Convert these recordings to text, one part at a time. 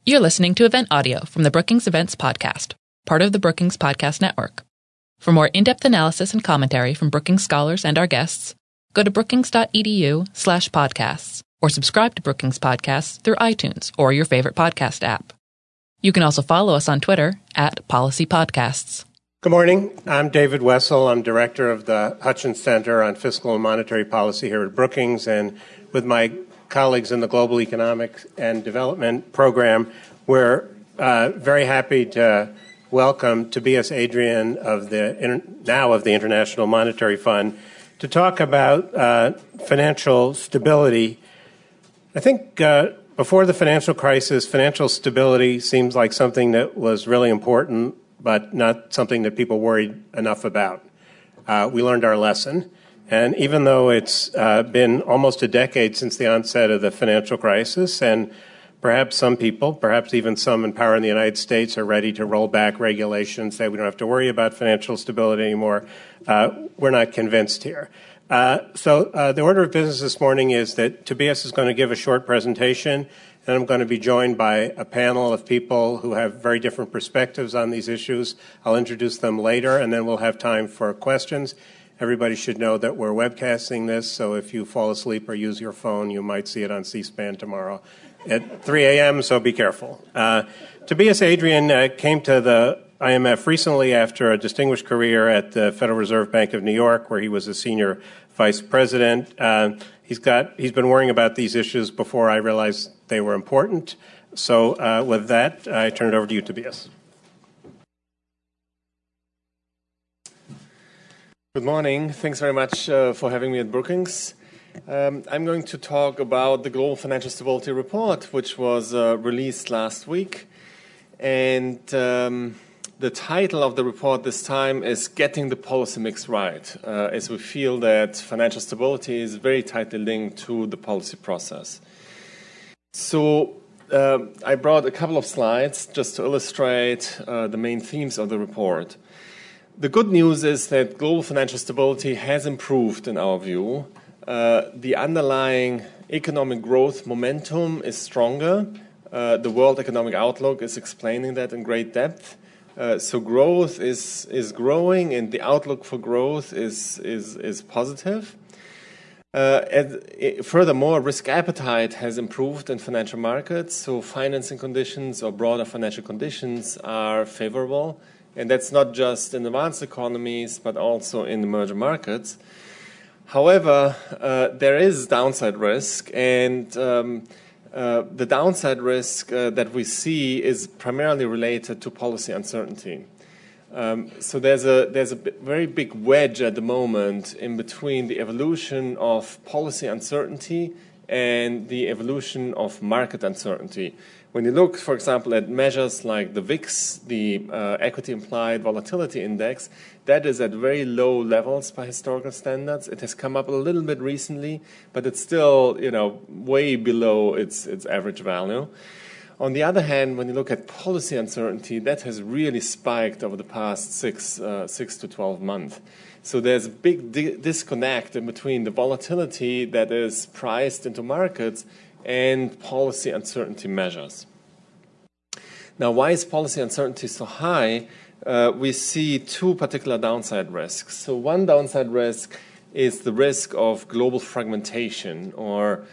You're listening to event audio from the Brookings Events Podcast, part of the Brookings Podcast Network. For more in-depth analysis and commentary from Brookings scholars and our guests, go to brookings.edu/podcasts or subscribe to Brookings Podcasts through iTunes or your favorite podcast app. You can also follow us on Twitter @PolicyPodcasts. Good morning. I'm David Wessel. I'm director of the Hutchins Center on Fiscal and Monetary Policy here at Brookings, and with my colleagues in the Global Economic and Development Program, we're very happy to welcome Tobias Adrian of the International Monetary Fund to talk about financial stability. I think before the financial crisis, financial stability seems like something that was really important, but not something that people worried enough about. We learned our lesson. And even though it's been almost a decade since the onset of the financial crisis, and perhaps some people, perhaps even some in power in the United States, are ready to roll back regulations, say we don't have to worry about financial stability anymore, we're not convinced here. So the order of business this morning is that Tobias is going to give a short presentation, and I'm going to be joined by a panel of people who have very different perspectives on these issues. I'll introduce them later, and then we'll have time for questions. Everybody should know that we're webcasting this, so if you fall asleep or use your phone, you might see it on C-SPAN tomorrow at 3 a.m., so be careful. Tobias Adrian came to the IMF recently after a distinguished career at the Federal Reserve Bank of New York, where he was a senior vice president. He's been worrying about these issues before I realized they were important. So with that, I turn it over to you, Tobias. Good morning. Thanks very much for having me at Brookings. I'm going to talk about the Global Financial Stability Report, which was released last week. And the title of the report this time is Getting the Policy Mix Right, as we feel that financial stability is very tightly linked to the policy process. So I brought a couple of slides just to illustrate the main themes of the report. The good news is that global financial stability has improved in our view. The underlying economic growth momentum is stronger. The World Economic Outlook is explaining that in great depth. So growth is growing, and the outlook for growth is positive. Furthermore, risk appetite has improved in financial markets, so financing conditions or broader financial conditions are favorable. And that's not just in advanced economies, but also in emerging markets. However, there is downside risk, and the downside risk that we see is primarily related to policy uncertainty. So there's a very big wedge at the moment in between the evolution of policy uncertainty and the evolution of market uncertainty. When you look, for example, at measures like the VIX, the Equity Implied Volatility Index, that is at very low levels by historical standards. It has come up a little bit recently, but it's still, way below its average value. On the other hand, when you look at policy uncertainty, that has really spiked over the past 6 to 12 months. So there's a big disconnect in between the volatility that is priced into markets and policy uncertainty measures. Now, why is policy uncertainty so high? We see two particular downside risks. So one downside risk is the risk of global fragmentation, or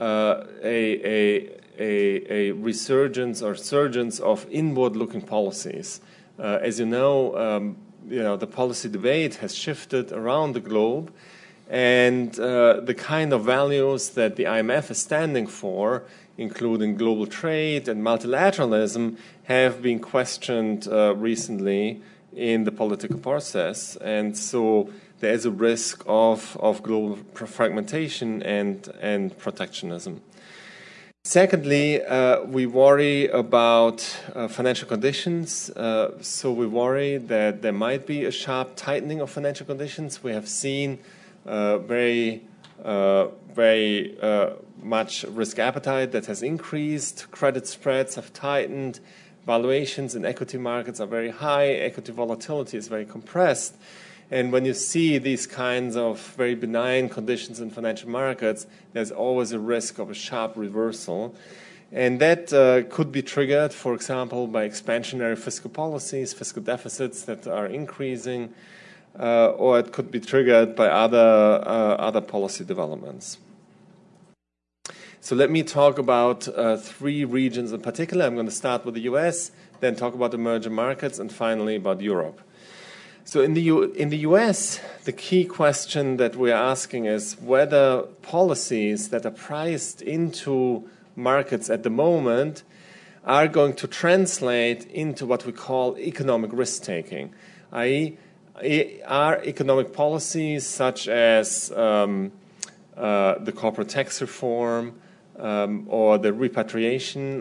a resurgence or surgence of inward-looking policies. As you know, the policy debate has shifted around the globe, and the kind of values that the IMF is standing for, including global trade and multilateralism, have been questioned recently in the political process. And so there is a risk of global fragmentation and protectionism. Secondly, we worry about financial conditions. So we worry that there might be a sharp tightening of financial conditions. We have seen very much risk appetite that has increased. Credit spreads have tightened. Valuations in equity markets are very high. Equity volatility is very compressed. And when you see these kinds of very benign conditions in financial markets, there's always a risk of a sharp reversal. And that could be triggered, for example, by expansionary fiscal policies, fiscal deficits that are increasing, or it could be triggered by other policy developments. So let me talk about 3 regions in particular. I'm going to start with the US, then talk about emerging markets, and finally about Europe. So in the US, the key question that we're asking is whether policies that are priced into markets at the moment are going to translate into what we call economic risk-taking, i.e., are economic policies such as the corporate tax reform or the repatriation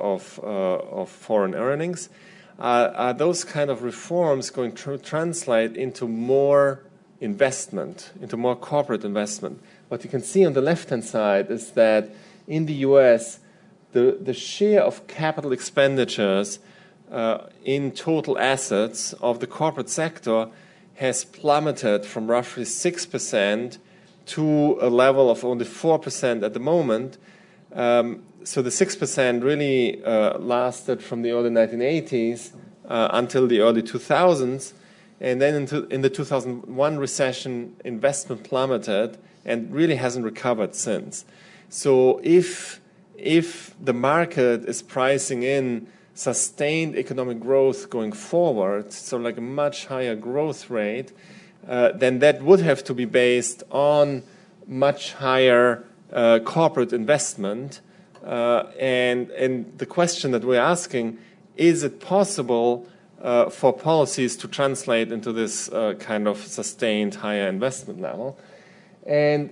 of foreign earnings, are those kind of reforms going to translate into more investment, into more corporate investment? What you can see on the left-hand side is that in the US, the share of capital expenditures in total assets of the corporate sector has plummeted from roughly 6% to a level of only 4% at the moment. So the 6% really lasted from the early 1980s until the early 2000s. And then in the 2001 recession, investment plummeted and really hasn't recovered since. So if the market is pricing in sustained economic growth going forward, so like a much higher growth rate, then that would have to be based on much higher corporate investment. And the question that we're asking, is it possible for policies to translate into this kind of sustained higher investment level? And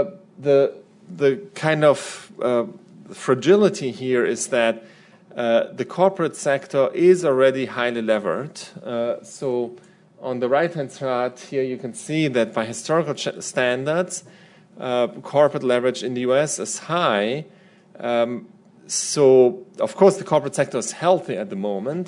the kind of fragility here is that the corporate sector is already highly levered. So on the right-hand chart here, you can see that by historical standards, corporate leverage in the US is high. So, of course, the corporate sector is healthy at the moment.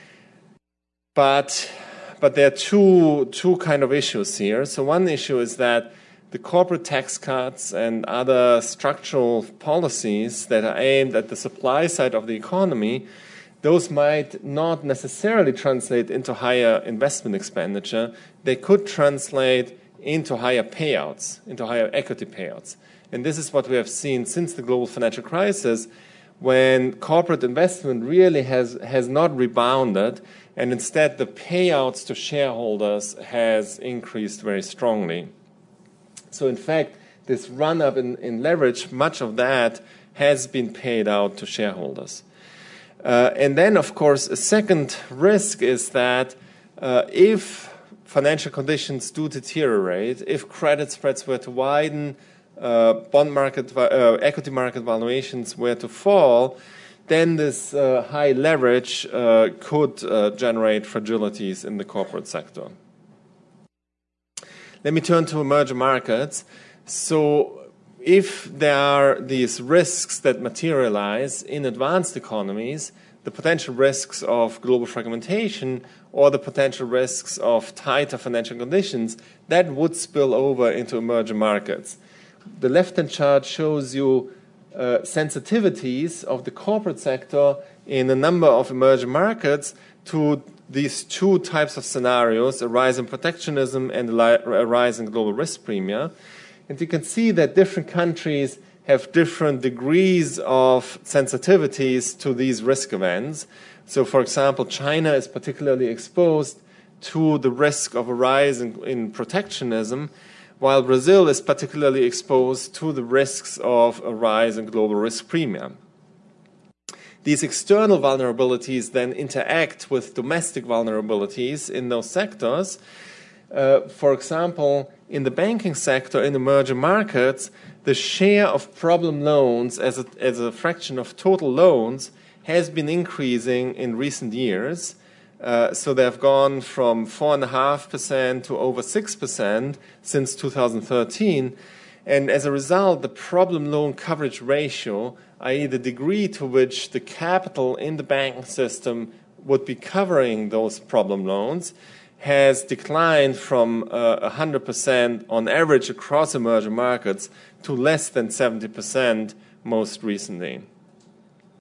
But there are two kind of issues here. So one issue is that the corporate tax cuts and other structural policies that are aimed at the supply side of the economy, those might not necessarily translate into higher investment expenditure. They could translate into higher payouts, into higher equity payouts. And this is what we have seen since the global financial crisis, when corporate investment really has not rebounded, and instead the payouts to shareholders has increased very strongly. So in fact, this run-up in leverage, much of that has been paid out to shareholders. And then, of course, a second risk is that if financial conditions do deteriorate, if credit spreads were to widen, bond market, equity market valuations were to fall, then this high leverage could generate fragilities in the corporate sector. Let me turn to emerging markets. So if there are these risks that materialize in advanced economies, the potential risks of global fragmentation or the potential risks of tighter financial conditions, that would spill over into emerging markets. The left-hand chart shows you sensitivities of the corporate sector in a number of emerging markets to these two types of scenarios, a rise in protectionism and a rise in global risk premia. And you can see that different countries have different degrees of sensitivities to these risk events. So, for example, China is particularly exposed to the risk of a rise in protectionism, while Brazil is particularly exposed to the risks of a rise in global risk premia. These external vulnerabilities then interact with domestic vulnerabilities in those sectors. For example, in the banking sector in emerging markets, the share of problem loans as a fraction of total loans has been increasing in recent years. So they've gone from 4.5% to over 6% since 2013. And as a result, the problem loan coverage ratio, i.e. the degree to which the capital in the banking system would be covering those problem loans, has declined from 100% on average across emerging markets to less than 70% most recently.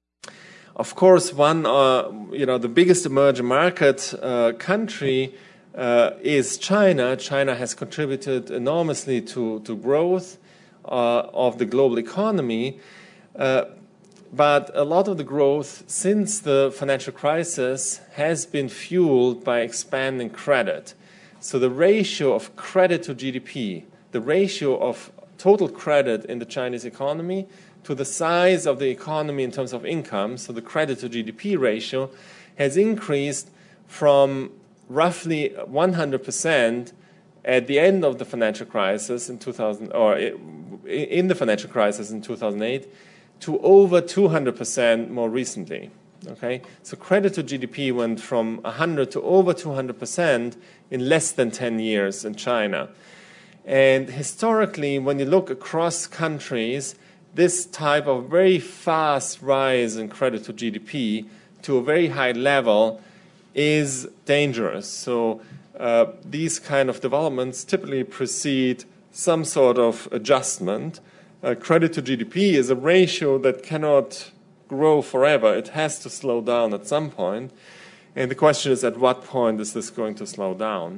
Of course, the biggest emerging market country is China. China has contributed enormously to growth of the global economy, but a lot of the growth since the financial crisis has been fueled by expanding credit. So the ratio of credit to GDP, the ratio of total credit in the Chinese economy to the size of the economy in terms of income, so the credit to GDP ratio, has increased from roughly 100% at the end of the financial crisis in 2000, or in the financial crisis in 2008, to over 200% more recently. Okay, so credit to GDP went from 100 to over 200% in less than 10 years in China. And historically, when you look across countries, this type of very fast rise in credit to GDP to a very high level is dangerous. So these kind of developments typically precede some sort of adjustment. Credit to GDP is a ratio that cannot grow forever. It has to slow down at some point. And the question is, at what point is this going to slow down?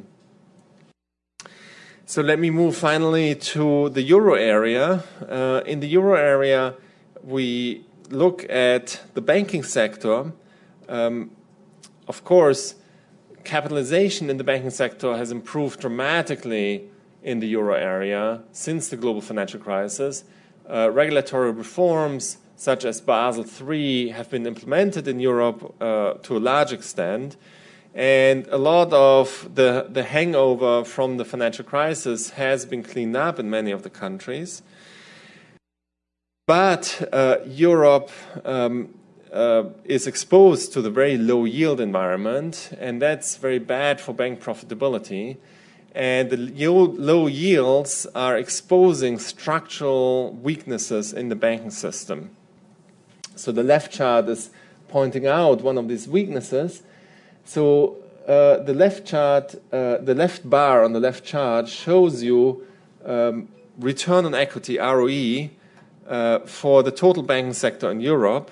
So let me move finally to the euro area. In the euro area, we look at the banking sector. Of course, capitalization in the banking sector has improved dramatically in the euro area since the global financial crisis. Regulatory reforms such as Basel III have been implemented in Europe to a large extent. And a lot of the hangover from the financial crisis has been cleaned up in many of the countries. But Europe is exposed to the very low yield environment, and that's very bad for bank profitability. And the low yields are exposing structural weaknesses in the banking system. So the left chart is pointing out one of these weaknesses. So the left bar on the left chart shows you return on equity, ROE, for the total banking sector in Europe,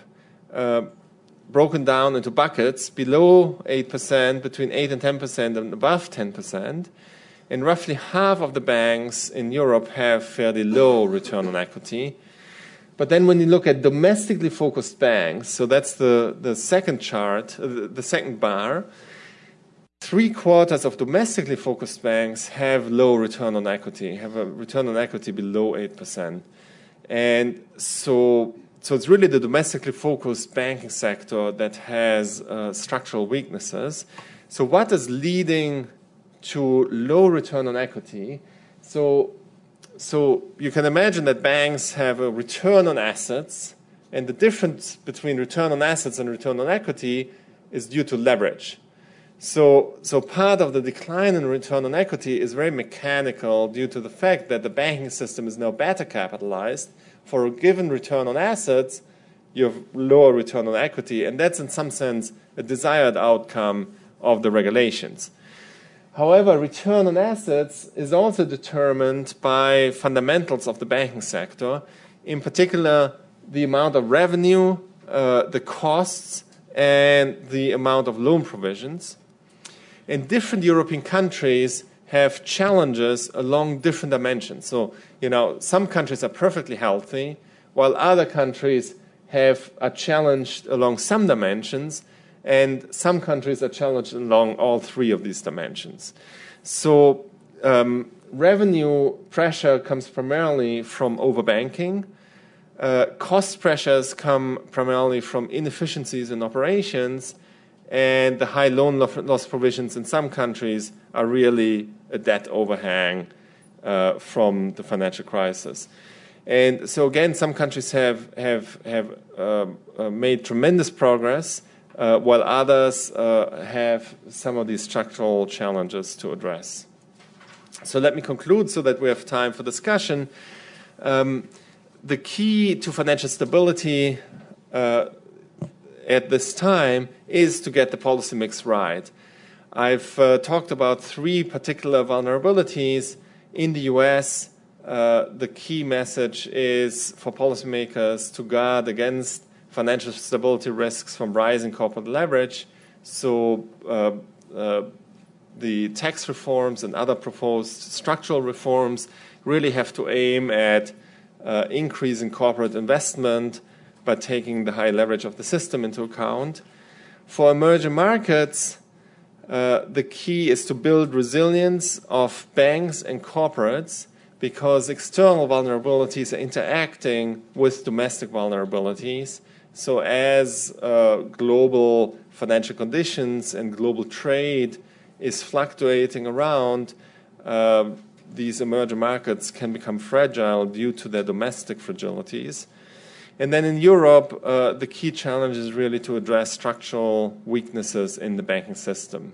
broken down into buckets below 8%, between 8 and 10%, and above 10%. And roughly half of the banks in Europe have fairly low return on equity. But then when you look at domestically focused banks, so that's the second chart, the second bar, 3/4 of domestically focused banks have low return on equity, have a return on equity below 8%. And so it's really the domestically focused banking sector that has structural weaknesses. So what is leading to low return on equity? So you can imagine that banks have a return on assets, and the difference between return on assets and return on equity is due to leverage. So part of the decline in return on equity is very mechanical due to the fact that the banking system is now better capitalized. For a given return on assets, you have lower return on equity, and that's in some sense a desired outcome of the regulations. However, return on assets is also determined by fundamentals of the banking sector, in particular the amount of revenue, the costs, and the amount of loan provisions. And different European countries have challenges along different dimensions. So, some countries are perfectly healthy, while other countries are challenged along some dimensions, and some countries are challenged along all three of these dimensions. So revenue pressure comes primarily from overbanking. Cost pressures come primarily from inefficiencies in operations, and the high loan loss provisions in some countries are really a debt overhang from the financial crisis. And so again, some countries have made tremendous progress, while others have some of these structural challenges to address. So let me conclude so that we have time for discussion. The key to financial stability at this time is to get the policy mix right. I've talked about three particular vulnerabilities. In the US, the key message is for policymakers to guard against financial stability risks from rising corporate leverage. So the tax reforms and other proposed structural reforms really have to aim at increasing corporate investment by taking the high leverage of the system into account. For emerging markets, the key is to build resilience of banks and corporates, because external vulnerabilities are interacting with domestic vulnerabilities. So as global financial conditions and global trade is fluctuating around, these emerging markets can become fragile due to their domestic fragilities. And then in Europe, the key challenge is really to address structural weaknesses in the banking system.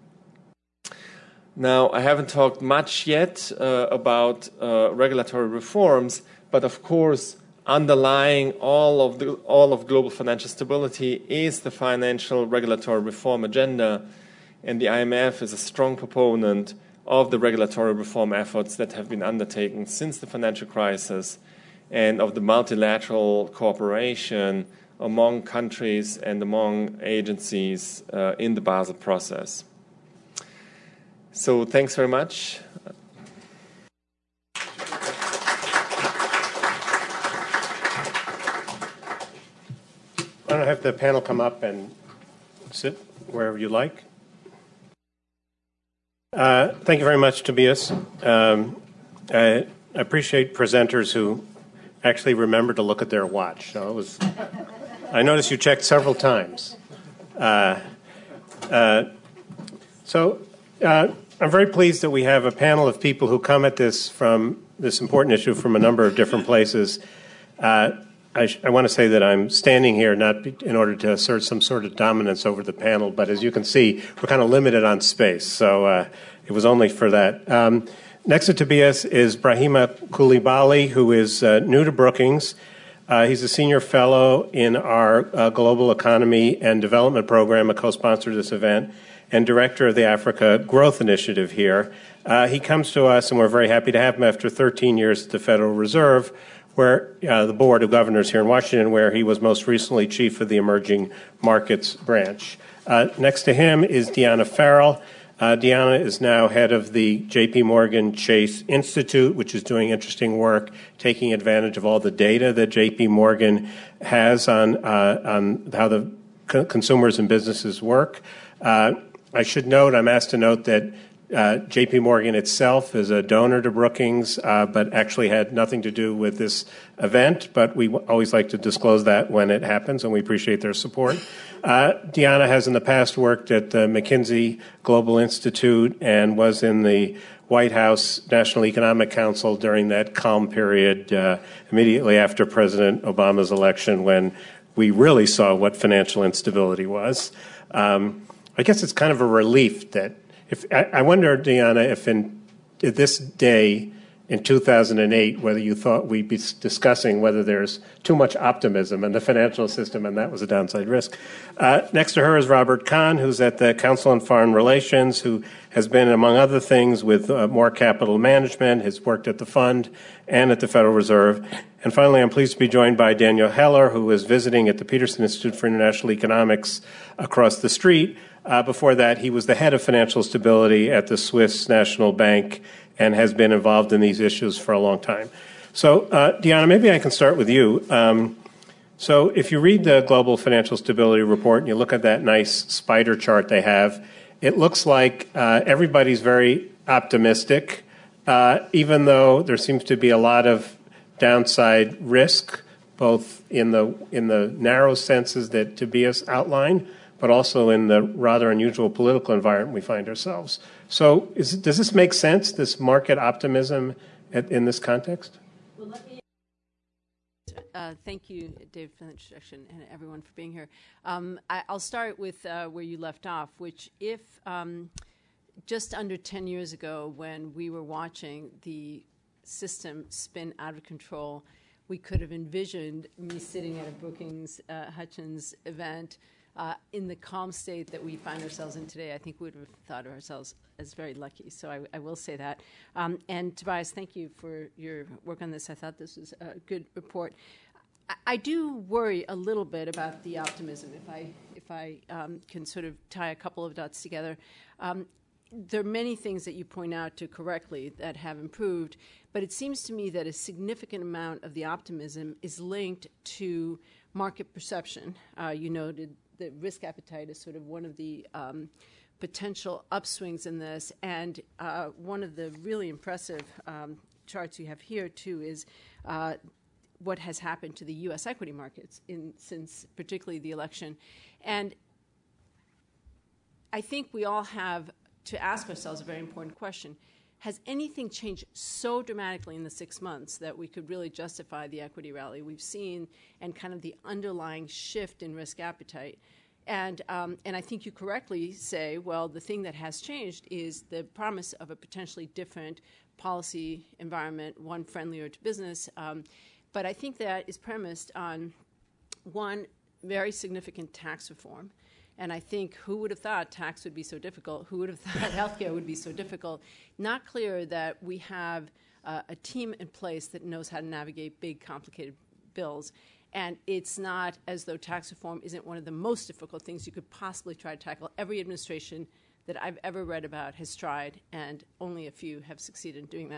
Now, I haven't talked much yet about regulatory reforms, but of course, underlying all of global financial stability is the financial regulatory reform agenda, and the IMF is a strong proponent of the regulatory reform efforts that have been undertaken since the financial crisis, and of the multilateral cooperation among countries and among agencies in the Basel process. So thanks very much. Why don't I have the panel come up and sit wherever you like. Thank you very much, Tobias. I appreciate presenters who actually remember to look at their watch. So I noticed you checked several times. I'm very pleased that we have a panel of people who come at this from this important issue from a number of different places. I want to say that I'm standing here not in order to assert some sort of dominance over the panel, but as you can see, we're kind of limited on space, so it was only for that. Next to Tobias is Brahima Coulibaly, who is new to Brookings. He's a senior fellow in our Global Economy and Development Program, a co-sponsor of this event, and director of the Africa Growth Initiative here. He comes to us, and we're very happy to have him after 13 years at the Federal Reserve, where the Board of Governors here in Washington, where he was most recently chief of the Emerging Markets branch. Next to him is Deanna Farrell. Deanna is now head of the J.P. Morgan Chase Institute, which is doing interesting work, taking advantage of all the data that J.P. Morgan has on how the consumers and businesses work. I should note, I'm asked to note that J.P. Morgan itself is a donor to Brookings, but actually had nothing to do with this event. But we always like to disclose that when it happens, and we appreciate their support. Deanna has in the past worked at the McKinsey Global Institute and was in the White House National Economic Council during that calm period immediately after President Obama's election, when we really saw what financial instability was. I guess it's kind of a relief that I wonder, Deanna, if in this day in 2008, whether you thought we'd be discussing whether there's too much optimism in the financial system, and that was a downside risk. Next to her is Robert Kahn, who's at the Council on Foreign Relations, who has been, among other things, with More Capital Management, has worked at the fund and at the Federal Reserve. And finally, I'm pleased to be joined by Daniel Heller, who is visiting at the Peterson Institute for International Economics across the street. Before that, he was the head of financial stability at the Swiss National Bank and has been involved in these issues for a long time. So, Deanna, maybe I can start with you. So if you read the Global Financial Stability Report and you look at that nice spider chart they have, it looks like everybody's very optimistic, even though there seems to be a lot of downside risk, both in the narrow senses that Tobias outlined, but also in the rather unusual political environment we find ourselves. So does this make sense, this market optimism in this context? Well, let me thank you, Dave, for the introduction, and everyone for being here. I'll start with where you left off, which if just under 10 years ago, when we were watching the system spin out of control, we could have envisioned me sitting at a Brookings Hutchins event in the calm state that we find ourselves in today. I think we would have thought of ourselves as very lucky. So I will say that. And Tobias, thank you for your work on this. I thought this was a good report. I do worry a little bit about the optimism, if I can sort of tie a couple of dots together. There are many things that you point out to correctly that have improved, but it seems to me that a significant amount of the optimism is linked to market perception. You noted that risk appetite is sort of one of the potential upswings in this, and one of the really impressive charts you have here, too, is what has happened to the U.S. equity markets since particularly the election. And I think we all have to ask ourselves a very important question. Has anything changed so dramatically in the 6 months that we could really justify the equity rally we've seen and kind of the underlying shift in risk appetite? And I think you correctly say, well, the thing that has changed is the promise of a potentially different policy environment, one friendlier to business. But I think that is premised on, one, very significant tax reform. And I think who would have thought tax would be so difficult? Who would have thought healthcare would be so difficult? Not clear that we have a team in place that knows how to navigate big, complicated bills. And it's not as though tax reform isn't one of the most difficult things you could possibly try to tackle. Every administration that I've ever read about has tried, and only a few have succeeded in doing that.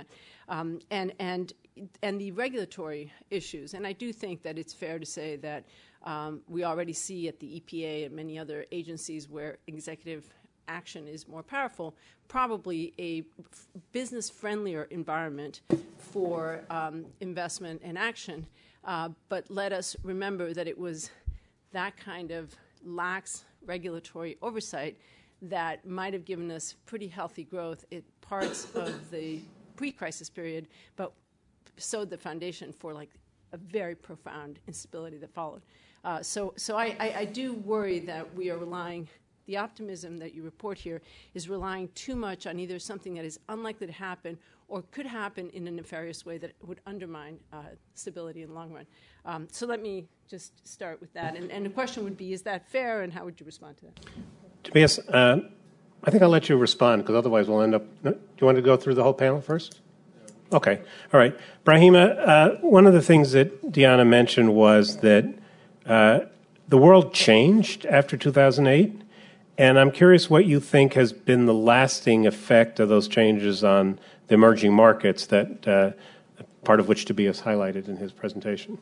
And the regulatory issues, and I do think that it's fair to say that we already see at the EPA and many other agencies where executive action is more powerful, probably a business-friendlier environment for investment and action. But let us remember that it was that kind of lax regulatory oversight that might have given us pretty healthy growth in parts of the pre-crisis period, but sowed the foundation for like a very profound instability that followed. So I do worry that we are relying, the optimism that you report here is relying too much on either something that is unlikely to happen or could happen in a nefarious way that would undermine stability in the long run. So let me just start with that. And the question would be, is that fair, and how would you respond to that? Tobias, I think I'll let you respond, because otherwise we'll end up... Do you want to go through the whole panel first? Okay. All right. Brahima, one of the things that Diana mentioned was that the world changed after 2008, and I'm curious what you think has been the lasting effect of those changes on the emerging markets, that part of which Tobias highlighted in his presentation.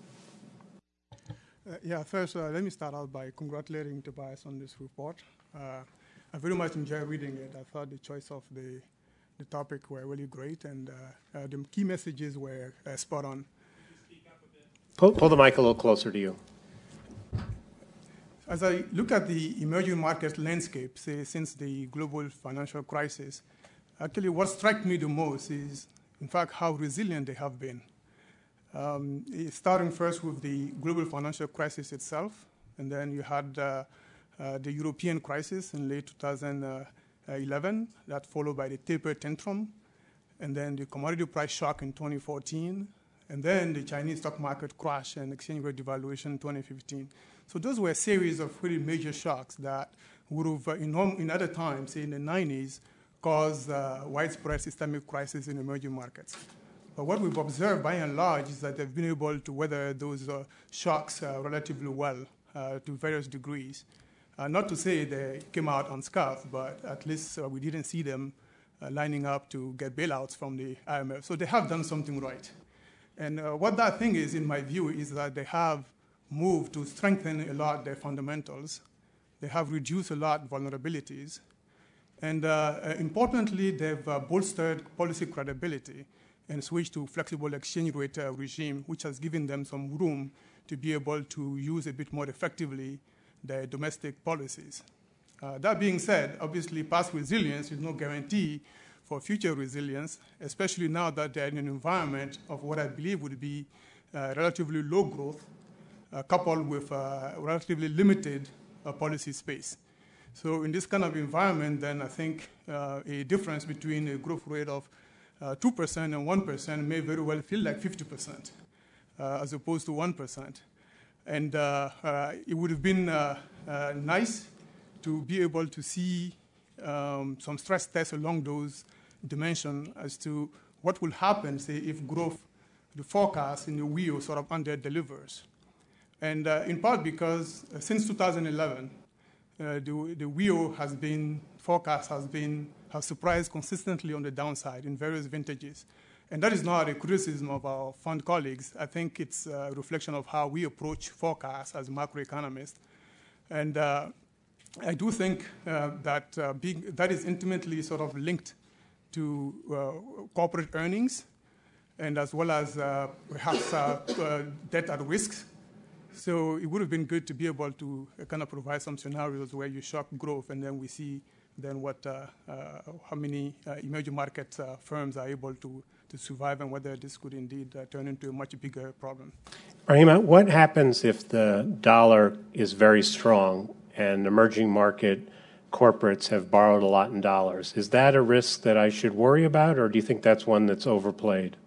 First, let me start out by congratulating Tobias on this report. I very much enjoyed reading it. I thought the choice of the topic were really great, and the key messages were spot on. Pull the mic a little closer to you. As I look at the emerging market landscape, say, since the global financial crisis, actually what struck me the most is, in fact, how resilient they have been. Starting first with the global financial crisis itself, and then you had the European crisis in late 2011, that followed by the taper tantrum, and then the commodity price shock in 2014, and then the Chinese stock market crash and exchange rate devaluation in 2015. So those were a series of really major shocks that would have, in other times, say in the 90s, caused widespread systemic crisis in emerging markets. But what we've observed, by and large, is that they've been able to weather those shocks relatively well to various degrees. Not to say they came out unscathed, but at least we didn't see them lining up to get bailouts from the IMF. So they have done something right. And what that thing is, in my view, is that they have moved to strengthen a lot their fundamentals. They have reduced a lot vulnerabilities. And importantly, they've bolstered policy credibility and switched to flexible exchange rate regime, which has given them some room to be able to use a bit more effectively their domestic policies. That being said, obviously past resilience is no guarantee for future resilience, especially now that they're in an environment of what I believe would be relatively low growth, coupled with relatively limited policy space. So in this kind of environment, then I think a difference between a growth rate of 2% and 1% may very well feel like 50% as opposed to 1%. And it would have been nice to be able to see some stress tests along those dimensions as to what will happen, say, if growth, the forecast in the wheel sort of under-delivers. And in part because since 2011, the WIO forecast has surprised consistently on the downside in various vintages. And that is not a criticism of our fund colleagues. I think it's a reflection of how we approach forecasts as macroeconomists. And I do think that is intimately sort of linked to corporate earnings, and as well as perhaps debt at risk. So it would have been good to be able to kind of provide some scenarios where you shock growth, and then we see then how many emerging market firms are able to survive, and whether this could indeed turn into a much bigger problem. Rahima, what happens if the dollar is very strong and emerging market corporates have borrowed a lot in dollars? Is that a risk that I should worry about, or do you think that's one that's overplayed?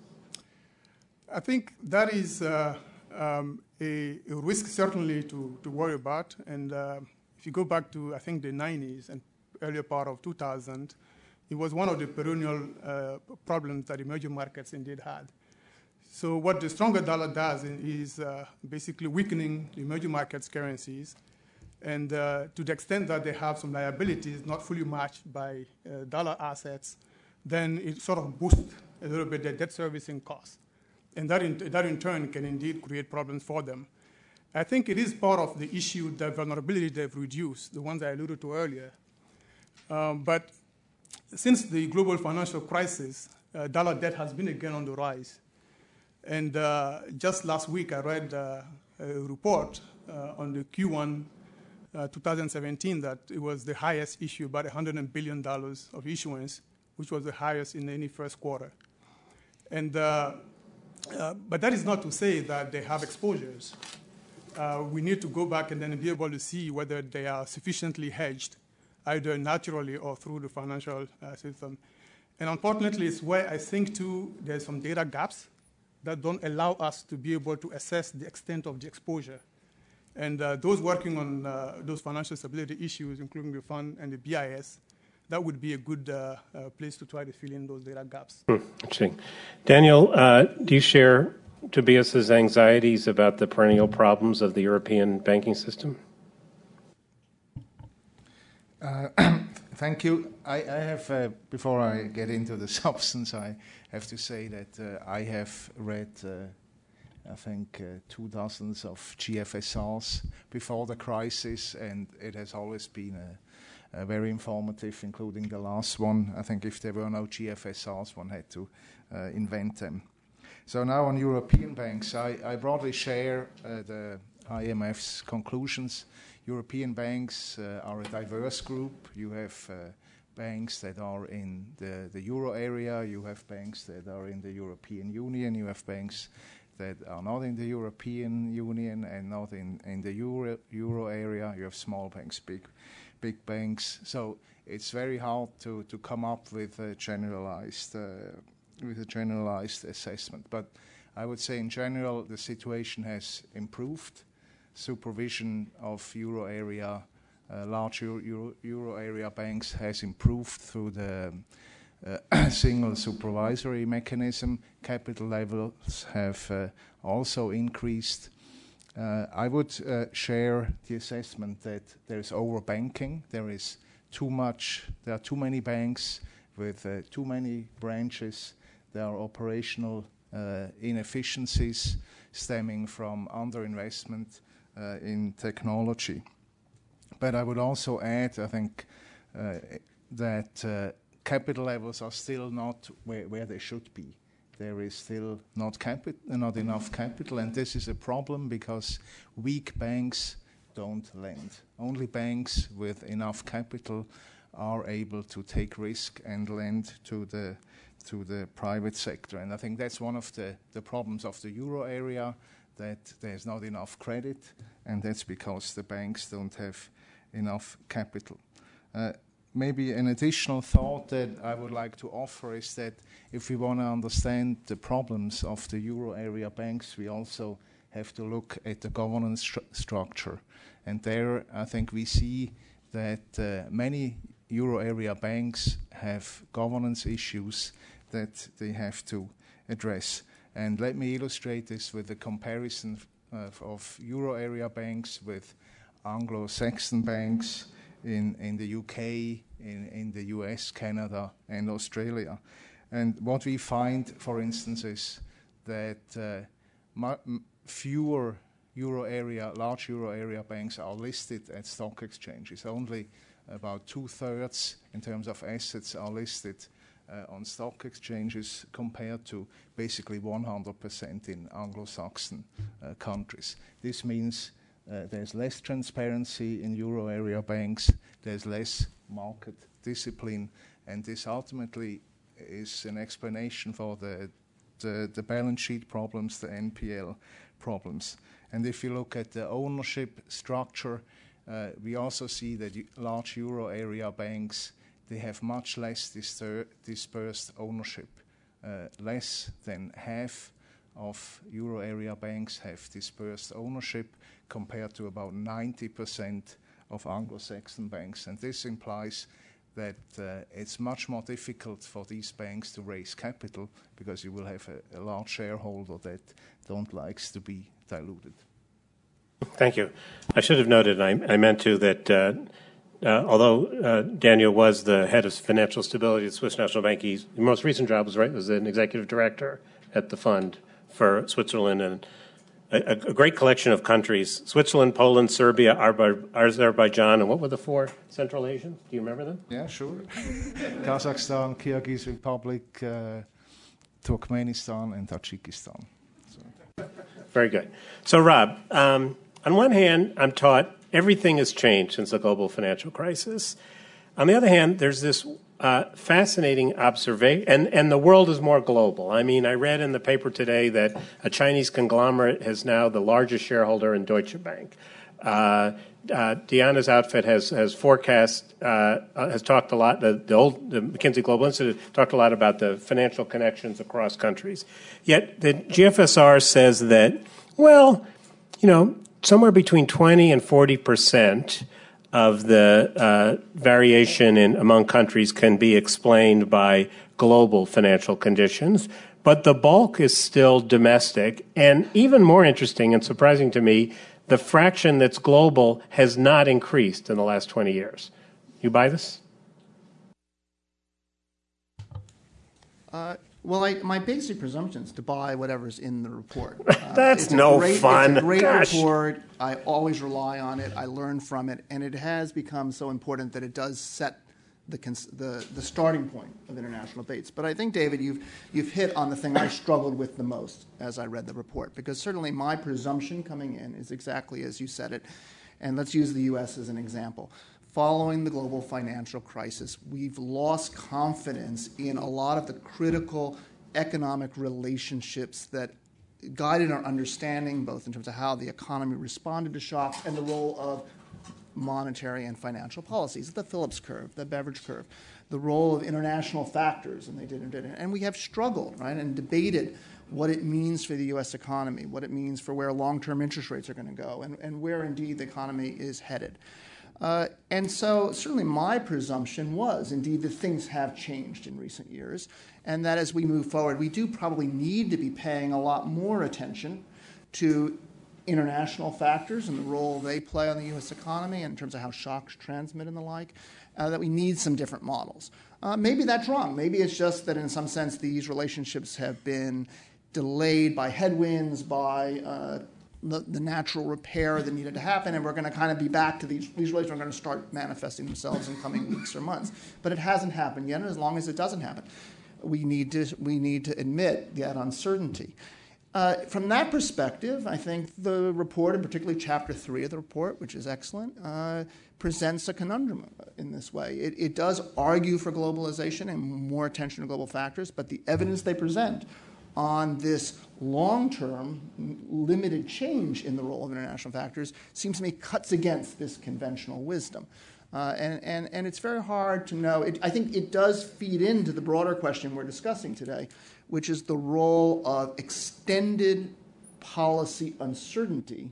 I think that is a risk certainly to worry about. And if you go back to, I think, the 90s and earlier part of 2000, it was one of the perennial problems that emerging markets indeed had. So what the stronger dollar does is basically weakening the emerging markets' currencies. And to the extent that they have some liabilities not fully matched by dollar assets, then it sort of boosts a little bit their debt servicing costs. And that in turn can indeed create problems for them. I think it is part of the issue, the vulnerability they've reduced, the ones I alluded to earlier. But since the global financial crisis, dollar debt has been again on the rise. And just last week, I read a report on the Q1 2017 that it was the highest issue, about $100 billion of issuance, which was the highest in any first quarter. And but that is not to say that they have exposures. We need to go back and then be able to see whether they are sufficiently hedged, either naturally or through the financial system. And unfortunately, it's where I think, too, there's some data gaps that don't allow us to be able to assess the extent of the exposure. And those working on those financial stability issues, including the fund and the BIS, that would be a good place to try to fill in those data gaps. Interesting. Daniel, do you share Tobias's anxieties about the perennial problems of the European banking system? Thank you. I have, before I get into the substance, I have to say that I have read, I think, 2 dozens of GFSRs before the crisis, and it has always been very informative, including the last one. I think if there were no GFSRs, one had to invent them. So now on European banks, I broadly share the IMF's conclusions. European banks are a diverse group. You have banks that are in the euro area. You have banks that are in the European Union. You have banks that are not in the European Union and not in the euro area. You have small banks, big banks. So it's very hard to come up with a generalized assessment. But I would say in general the situation has improved. Supervision of euro area, large euro area banks has improved through the single supervisory mechanism. Capital levels have also increased. I would share the assessment that there is overbanking. There are too many banks with too many branches. There are operational inefficiencies stemming from underinvestment in technology. But I would also add, I think, that capital levels are still not where they should be. There is still not enough capital, and this is a problem because weak banks don't lend. Only banks with enough capital are able to take risk and lend to the private sector. And I think that's one of the problems of the euro area, that there's not enough credit, and that's because the banks don't have enough capital. Maybe an additional thought that I would like to offer is that if we want to understand the problems of the euro area banks, we also have to look at the governance structure. And there, I think we see that many euro area banks have governance issues that they have to address. And let me illustrate this with a comparison of euro area banks with Anglo-Saxon banks in the UK, in the US, Canada, and Australia. And what we find, for instance, is that fewer large euro area banks are listed at stock exchanges. Only about 2/3 in terms of assets are listed on stock exchanges compared to basically 100% in Anglo-Saxon countries. This means there's less transparency in euro area banks, there's less market discipline, and this ultimately is an explanation for the balance sheet problems, the NPL problems. And if you look at the ownership structure, we also see that large euro area banks, they have much less dispersed ownership. Less than half of euro area banks have dispersed ownership compared to about 90% of Anglo-Saxon banks. And this implies that it's much more difficult for these banks to raise capital because you will have a large shareholder that don't like to be diluted. Thank you. I should have noted, I meant to, that although Daniel was the head of financial stability at Swiss National Bank, his most recent job was an executive director at the fund for Switzerland and a great collection of countries: Switzerland, Poland, Serbia, Azerbaijan, and what were the four Central Asian? Do you remember them? Yeah, sure. Kazakhstan, Kyrgyz Republic, Turkmenistan, and Tajikistan. Very good. So, Rob, on one hand, I'm taught everything has changed since the global financial crisis. On the other hand, there's this fascinating observation, and the world is more global. I mean, I read in the paper today that a Chinese conglomerate is now the largest shareholder in Deutsche Bank. Diana's outfit has forecast, has talked a lot, the McKinsey Global Institute talked a lot about the financial connections across countries. Yet the GFSR says that, well, somewhere between 20 and 40% of the variation among countries can be explained by global financial conditions, but the bulk is still domestic. And even more interesting and surprising to me, the fraction that's global has not increased in the last 20 years. You buy this? Well, my basic presumption is to buy whatever's in the report. That's no fun. It's a great report. I always rely on it. I learn from it. And it has become so important that it does set the starting point of international debates. But I think, David, you've hit on the thing I struggled with the most as I read the report, because certainly my presumption coming in is exactly as you said it. And let's use the U.S. as an example. Following the global financial crisis, we've lost confidence in a lot of the critical economic relationships that guided our understanding, both in terms of how the economy responded to shocks and the role of monetary and financial policies, the Phillips curve, the Beveridge curve, the role of international factors, and they did. And we have struggled, right, and debated what it means for the U.S. economy, what it means for where long-term interest rates are going to go, and where, indeed, the economy is headed. And so certainly my presumption was, indeed, that things have changed in recent years, and that as we move forward, we do probably need to be paying a lot more attention to international factors and the role they play on the U.S. economy in terms of how shocks transmit and the like, that we need some different models. Maybe that's wrong. Maybe it's just that in some sense these relationships have been delayed by headwinds, by the natural repair that needed to happen, and we're going to kind of be back to these relations are going to start manifesting themselves in coming weeks or months. But it hasn't happened yet, and as long as it doesn't happen, we need to admit that uncertainty. From that perspective, I think the report, and particularly Chapter 3 of the report, which is excellent, presents a conundrum in this way. It does argue for globalization and more attention to global factors, but the evidence they present on this long-term limited change in the role of international factors seems to me cuts against this conventional wisdom. And it's very hard to know. I think it does feed into the broader question we're discussing today, which is the role of extended policy uncertainty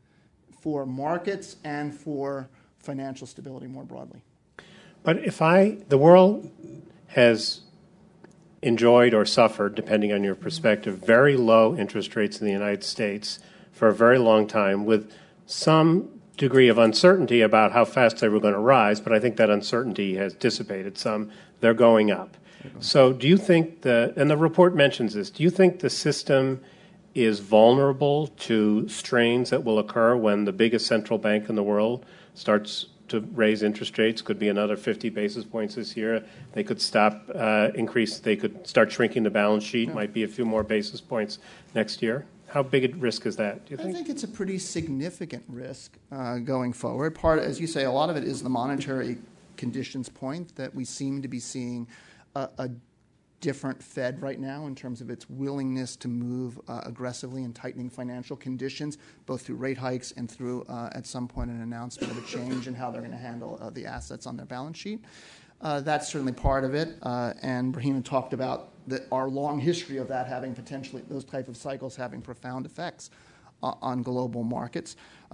for markets and for financial stability more broadly. But the world has enjoyed or suffered, depending on your perspective, very low interest rates in the United States for a very long time with some degree of uncertainty about how fast they were going to rise, but I think that uncertainty has dissipated some. They're going up. So do you think and the report mentions this, do you think the system is vulnerable to strains that will occur when the biggest central bank in the world starts to raise interest rates? Could be another 50 basis points this year. They could they could start shrinking the balance sheet, might be a few more basis points next year. How big a risk is that, do you think? I think it's a pretty significant risk going forward. As you say, a lot of it is the monetary conditions point that we seem to be seeing a different Fed right now in terms of its willingness to move aggressively in tightening financial conditions, both through rate hikes and through, at some point, an announcement of a change in how they're going to handle the assets on their balance sheet. That's certainly part of it, and Brahim talked about our long history of that having potentially, those type of cycles having profound effects on global markets.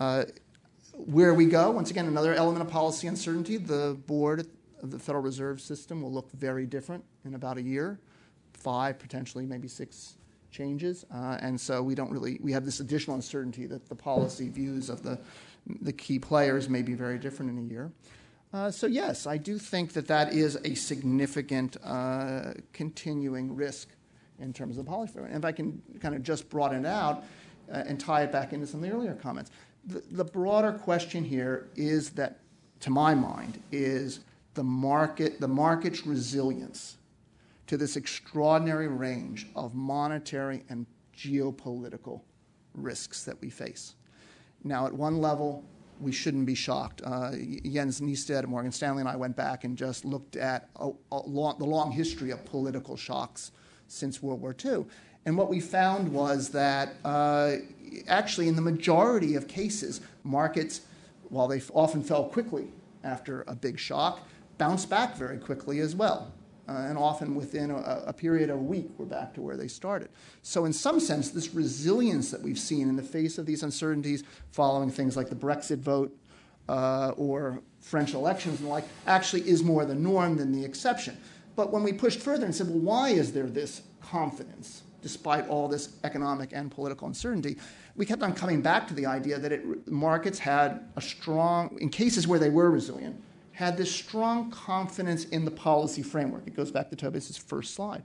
Where we go, once again, another element of policy uncertainty. The board of the Federal Reserve System will look very different in about a year, 5, potentially maybe 6 changes, and so we have this additional uncertainty that the policy views of the key players may be very different in a year. So yes, I do think that is a significant continuing risk in terms of the policy. And if I can kind of just broaden it out and tie it back into some of the earlier comments, the broader question here is that, to my mind, is the market's resilience to this extraordinary range of monetary and geopolitical risks that we face. Now, at one level, we shouldn't be shocked. Jens Nysted at Morgan Stanley and I went back and just looked at the long history of political shocks since World War II. And what we found was that actually in the majority of cases, markets, while they often fell quickly after a big shock, bounced back very quickly as well. And often within a period of a week, we're back to where they started. So in some sense, this resilience that we've seen in the face of these uncertainties following things like the Brexit vote or French elections and the like actually is more the norm than the exception. But when we pushed further and said, well, why is there this confidence despite all this economic and political uncertainty, we kept on coming back to the idea that markets had a strong, in cases where they were resilient, had this strong confidence in the policy framework. It goes back to Tobias' first slide.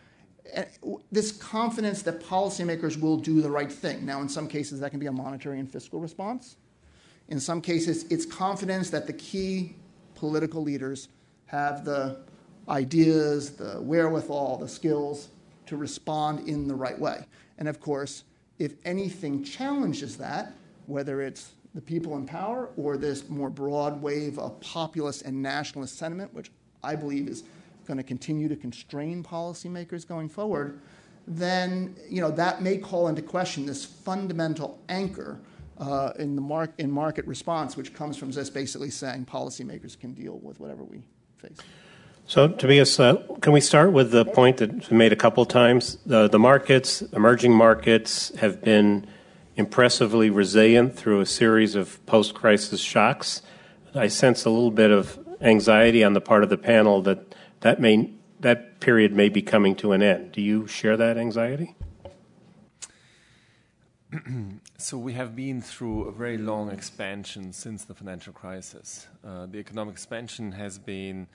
This confidence that policymakers will do the right thing. Now, in some cases, that can be a monetary and fiscal response. In some cases, it's confidence that the key political leaders have the ideas, the wherewithal, the skills to respond in the right way. And of course, if anything challenges that, whether it's the people in power or this more broad wave of populist and nationalist sentiment, which I believe is going to continue to constrain policymakers going forward, then that may call into question this fundamental anchor in market response, which comes from just basically saying policymakers can deal with whatever we face. So, Tobias, can we start with the point that's been made a couple times? The markets, emerging markets, have been impressively resilient through a series of post-crisis shocks. I sense a little bit of anxiety on the part of the panel that period may be coming to an end. Do you share that anxiety? So we have been through a very long expansion since the financial crisis. The economic expansion has been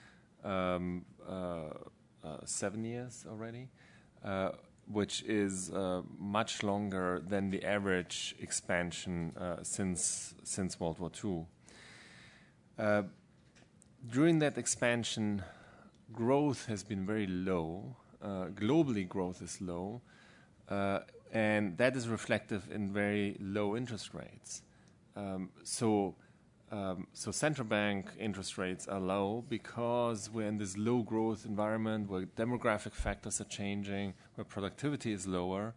7 years already, which is much longer than the average expansion since World War II. During that expansion, growth has been very low. Globally, growth is low, and that is reflective in very low interest rates. So central bank interest rates are low because we're in this low growth environment where demographic factors are changing, where productivity is lower.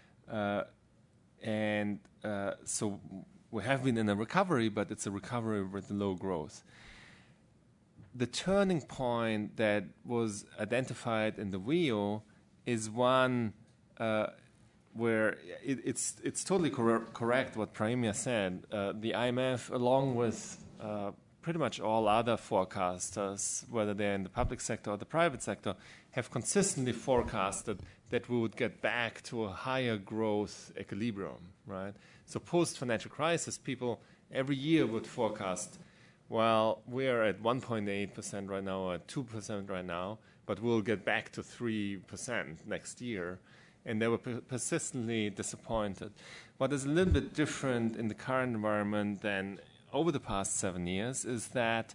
So we have been in a recovery, but it's a recovery with low growth. The turning point that was identified in the WIO is one where it's totally correct what Praimya said. The IMF, along with pretty much all other forecasters, whether they're in the public sector or the private sector, have consistently forecasted that we would get back to a higher growth equilibrium, right? So post-financial crisis, people every year would forecast, well, we're at 1.8% right now, or 2% right now, but we'll get back to 3% next year. And they were persistently disappointed. What is a little bit different in the current environment than over the past 7 years is that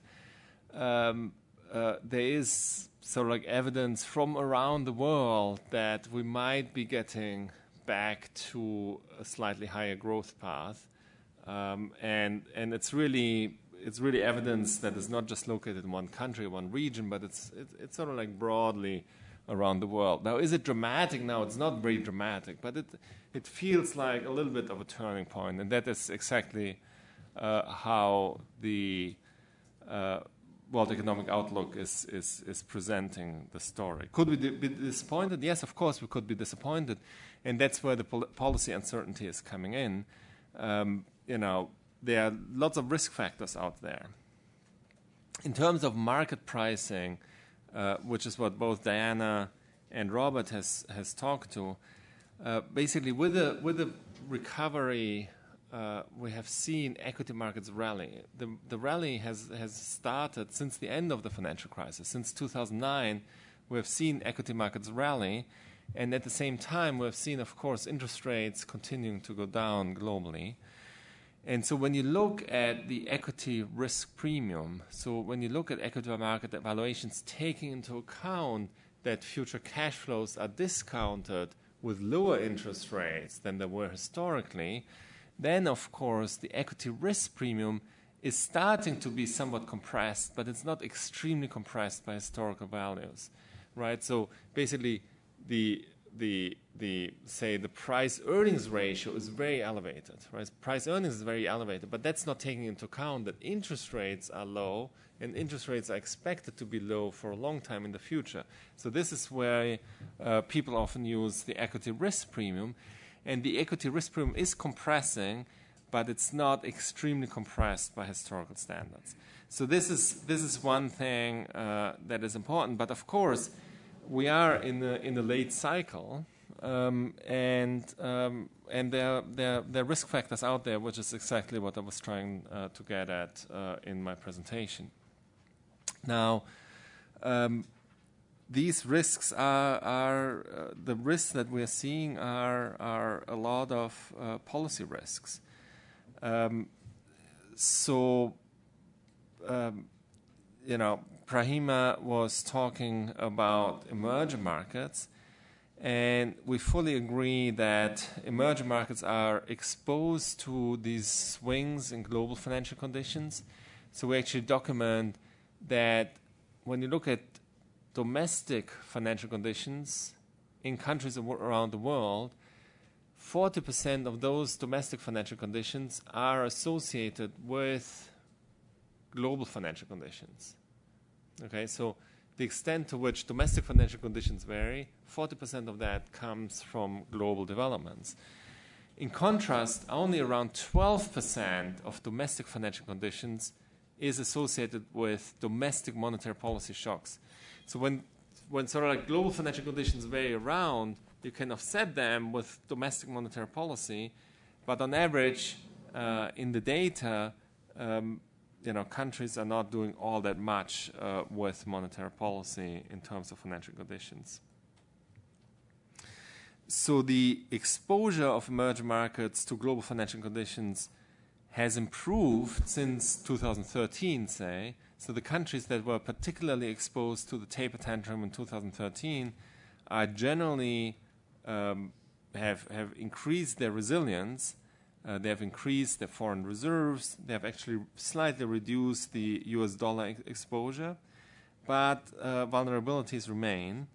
there is sort of like evidence from around the world that we might be getting back to a slightly higher growth path, and it's really evidence that is not just located in one country, one region, but it's sort of like broadly around the world. Now, is it dramatic? Now, it's not very dramatic, but it feels like a little bit of a turning point, and that is exactly how the World Economic Outlook is presenting the story. Could we be disappointed? Yes, of course, we could be disappointed, and that's where the policy uncertainty is coming in. There are lots of risk factors out there. In terms of market pricing, which is what both Diana and Robert has talked to. Basically, with the recovery, we have seen equity markets rally. The rally has started since the end of the financial crisis. Since 2009, we have seen equity markets rally, and at the same time, we have seen, of course, interest rates continuing to go down globally. And so when you look at the equity risk premium, so when you look at equity market evaluations taking into account that future cash flows are discounted with lower interest rates than they were historically, then, of course, the equity risk premium is starting to be somewhat compressed, but it's not extremely compressed by historical values, right? So basically, the price-earnings ratio is very elevated, right? Price-earnings is very elevated, but that's not taking into account that interest rates are low, and interest rates are expected to be low for a long time in the future. So this is where people often use the equity risk premium, and the equity risk premium is compressing, but it's not extremely compressed by historical standards. So this is one thing that is important, but of course, we are in the late cycle, and there are risk factors out there, which is exactly what I was trying to get at in my presentation. Now, these risks are the risks that we are seeing are a lot of policy risks. Prahima was talking about emerging markets, and we fully agree that emerging markets are exposed to these swings in global financial conditions. So we actually document that when you look at domestic financial conditions in countries around the world, 40% of those domestic financial conditions are associated with global financial conditions. Okay, so the extent to which domestic financial conditions vary, 40% of that comes from global developments. In contrast, only around 12% of domestic financial conditions is associated with domestic monetary policy shocks. So when sort of like global financial conditions vary around, you can offset them with domestic monetary policy, but on average, in the data, countries are not doing all that much with monetary policy in terms of financial conditions. So the exposure of emerging markets to global financial conditions has improved since 2013, say. So the countries that were particularly exposed to the taper tantrum in 2013 are generally have increased their resilience. They have increased their foreign reserves. They have actually slightly reduced the US dollar exposure, but vulnerabilities remain.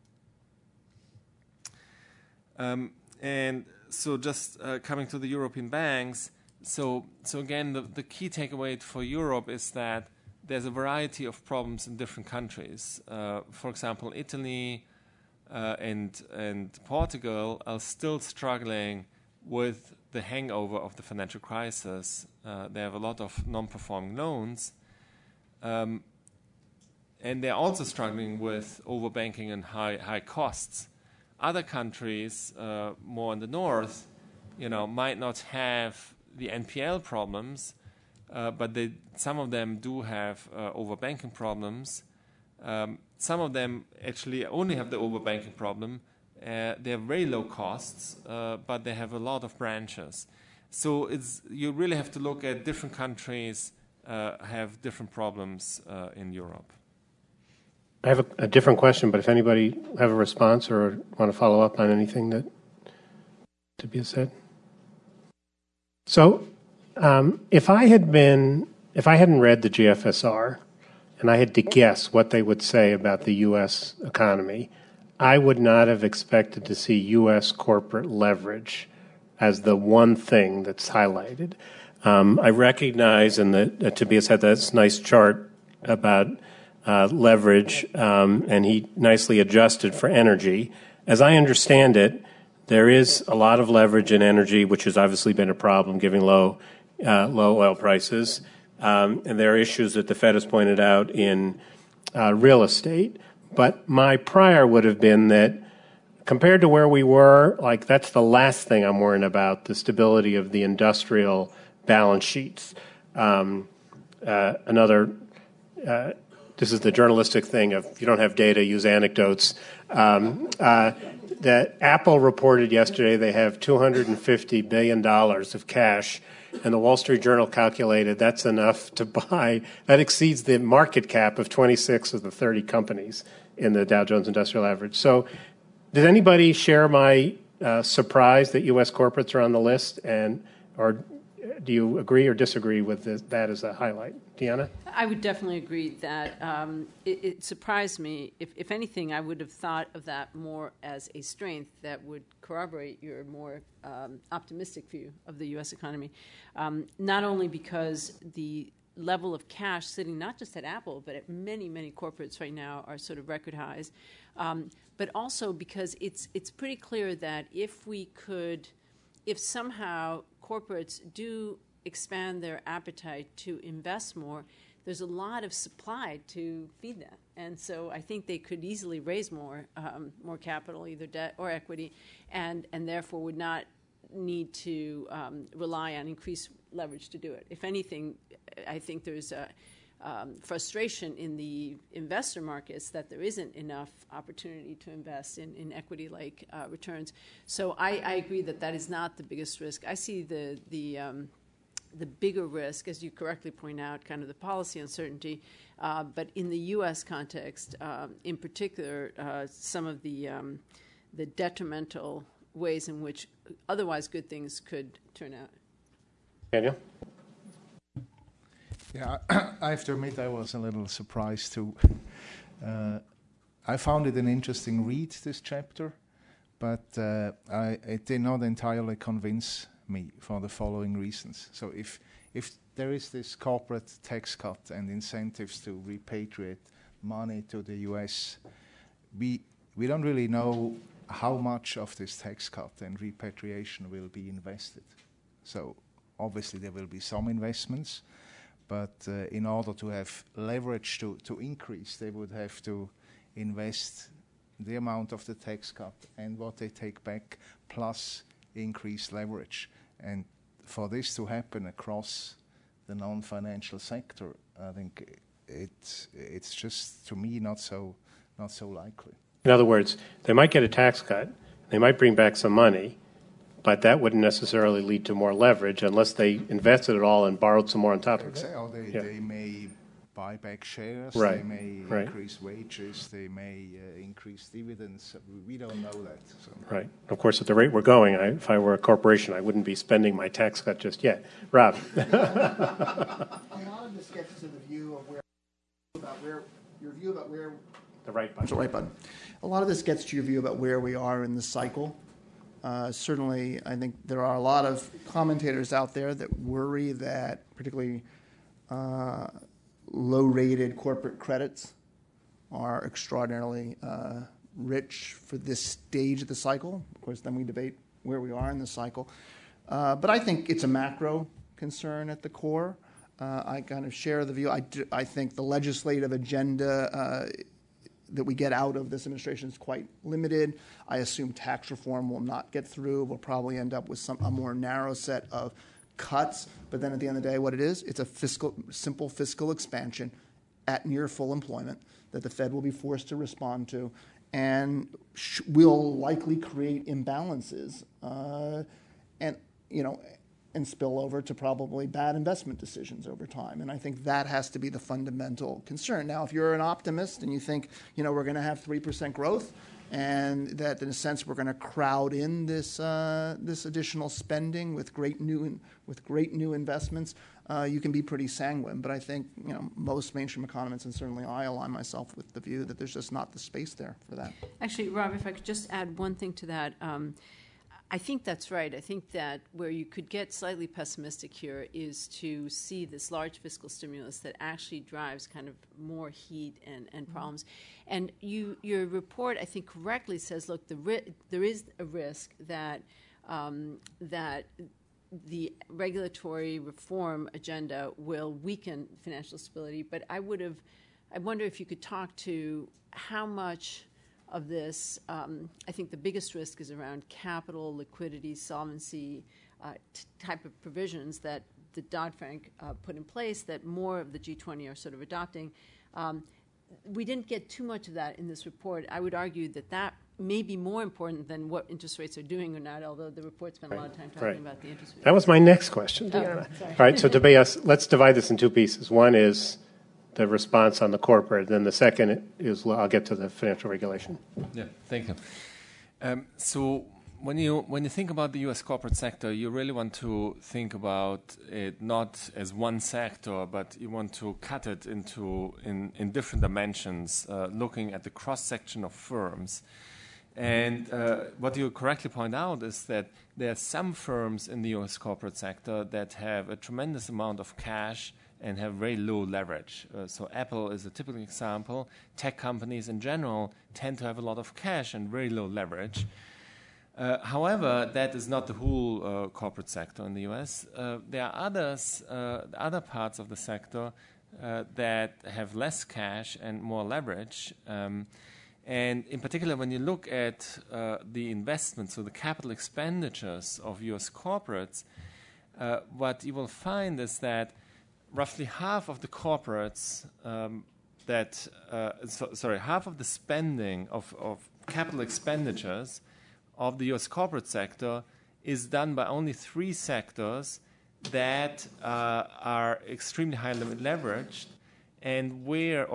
And so just coming to the European banks, so again, the key takeaway for Europe is that there's a variety of problems in different countries. For example, Italy and Portugal are still struggling with the hangover of the financial crisis. They have a lot of non-performing loans. And they're also struggling with overbanking and high costs. Other countries, more in the north, might not have the NPL problems, but some of them do have overbanking problems. Some of them actually only have the overbanking problem. They have very low costs, but they have a lot of branches. So you really have to look at different countries have different problems in Europe. I have a different question, but if anybody have a response or want to follow up on anything that Tobias said. So, if I hadn't read the GFSR and I had to guess what they would say about the U.S. economy, I would not have expected to see U.S. corporate leverage as the one thing that's highlighted. I recognize, and Tobias had this nice chart about leverage, and he nicely adjusted for energy. As I understand it, there is a lot of leverage in energy, which has obviously been a problem given low oil prices. And there are issues that the Fed has pointed out in real estate. But my prior would have been that compared to where we were, like that's the last thing I'm worrying about, the stability of the industrial balance sheets. This is the journalistic thing of if you don't have data, use anecdotes. That Apple reported yesterday they have $250 billion of cash, and the Wall Street Journal calculated that's enough to buy, that exceeds the market cap of 26 of the 30 companies in the Dow Jones Industrial Average. So does anybody share my surprise that U.S. corporates are on the list, or do you agree or disagree with that as a highlight? Deanna? I would definitely agree that it surprised me. If anything, I would have thought of that more as a strength that would corroborate your more optimistic view of the U.S. economy, not only because the level of cash sitting not just at Apple, but at many, many corporates right now are sort of record highs, but also because it's pretty clear that if somehow corporates do expand their appetite to invest more, there's a lot of supply to feed that. And so I think they could easily raise more capital, either debt or equity, and therefore would not need to rely on increased leverage to do it. If anything, I think there's a frustration in the investor markets that there isn't enough opportunity to invest in equity-like returns. So I agree that is not the biggest risk. I see the bigger risk, as you correctly point out, kind of the policy uncertainty, but in the U.S. context, in particular, some of the detrimental ways in which otherwise good things could turn out. Daniel? Yeah, I have to admit I was a little surprised too. I found it an interesting read, this chapter, but it did not entirely convince me for the following reasons. So if there is this corporate tax cut and incentives to repatriate money to the US, we don't really know how much of this tax cut and repatriation will be invested. So obviously there will be some investments, but in order to have leverage to increase, they would have to invest the amount of the tax cut and what they take back plus increase leverage. And for this to happen across the non-financial sector, I think it's just, to me, not so likely. In other words, they might get a tax cut, they might bring back some money, but that wouldn't necessarily lead to more leverage unless they invested it all and borrowed some more on top of it. Or they may buy back shares, right. They may increase wages, they may increase dividends. We don't know that. So. Right. Of course, at the rate we're going, if I were a corporation, I wouldn't be spending my tax cut just yet. Rob? A lot of this gets to the view of where the right button. That's the right button. A lot of this gets to your view about where we are in the cycle. Certainly, I think there are a lot of commentators out there that worry that particularly low-rated corporate credits are extraordinarily rich for this stage of the cycle. Of course, then we debate where we are in the cycle. But I think it's a macro concern at the core. I kind of share the view. I think the legislative agenda that we get out of this administration is quite limited. I assume tax reform will not get through. We'll probably end up with a more narrow set of cuts. But then at the end of the day, what it is, it's a simple fiscal expansion at near full employment that the Fed will be forced to respond to, and will likely create imbalances and spill over to probably bad investment decisions over time. And I think that has to be the fundamental concern. Now, if you're an optimist and you think, we're going to have 3% growth, and that in a sense we're going to crowd in this additional spending with great new investments, you can be pretty sanguine. But I think most mainstream economists, and certainly I align myself with the view that there's just not the space there for that. Actually, Rob, if I could just add one thing to that. I think that's right. I think that where you could get slightly pessimistic here is to see this large fiscal stimulus that actually drives kind of more heat and problems. And your report, I think, correctly says, look, there is a risk that that the regulatory reform agenda will weaken financial stability. But I wonder if you could talk to how much of this. I think the biggest risk is around capital, liquidity, solvency type of provisions that the Dodd-Frank put in place that more of the G20 are sort of adopting. We didn't get too much of that in this report. I would argue that may be more important than what interest rates are doing or not, although the report spent a lot of time talking about the interest rates. That was my next question, Deanna. All right, so Tobias, let's divide this in two pieces. One is the response on the corporate. Then the second is, well, I'll get to the financial regulation. Yeah, thank you. So when you think about the U.S. corporate sector, you really want to think about it not as one sector, but you want to cut it into in different dimensions, looking at the cross-section of firms. And what you correctly point out is that there are some firms in the U.S. corporate sector that have a tremendous amount of cash and have very low leverage. So Apple is a typical example. Tech companies in general tend to have a lot of cash and very low leverage. However, that is not the whole corporate sector in the U.S. There are other parts of the sector that have less cash and more leverage. And in particular, when you look at the investments, so the capital expenditures of U.S. corporates, what you will find is that roughly half of the corporates half of the spending of capital expenditures of the U.S. corporate sector is done by only three sectors that are extremely highly leveraged and where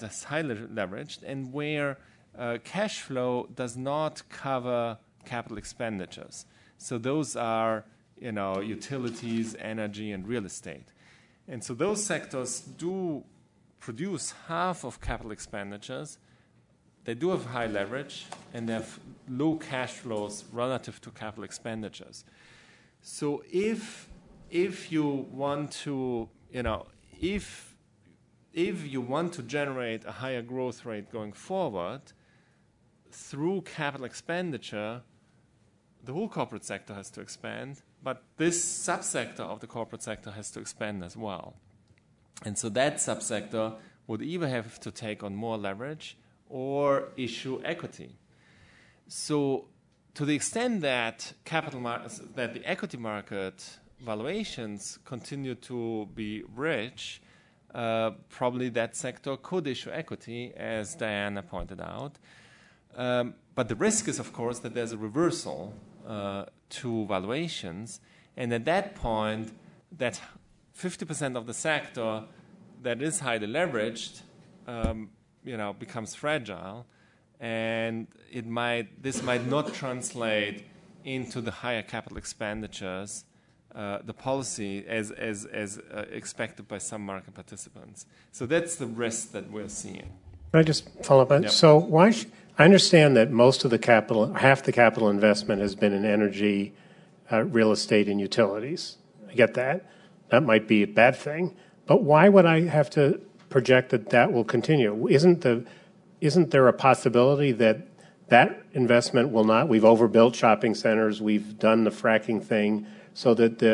cash flow does not cover capital expenditures. So those are, utilities, energy, and real estate. And so those sectors do produce half of capital expenditures. They do have high leverage, and they have low cash flows relative to capital expenditures. So if you want to, if you want to generate a higher growth rate going forward through capital expenditure, the whole corporate sector has to expand, but this subsector of the corporate sector has to expand as well. And so that subsector would either have to take on more leverage or issue equity. So to the extent that that the equity market valuations continue to be rich, probably that sector could issue equity, as Diana pointed out. But the risk is, of course, that there's a reversal to valuations, and at that point, that 50% of the sector that is highly leveraged, becomes fragile, and this might not translate into the higher capital expenditures, the policy as expected by some market participants. So that's the risk that we're seeing. Can I just follow up on that? So I understand that most of the capital, half the capital investment has been in energy, real estate, and utilities. I get that. That might be a bad thing. But why would I have to project that will continue? Isn't there a possibility that investment will not? We've overbuilt shopping centers. We've done the fracking thing so that the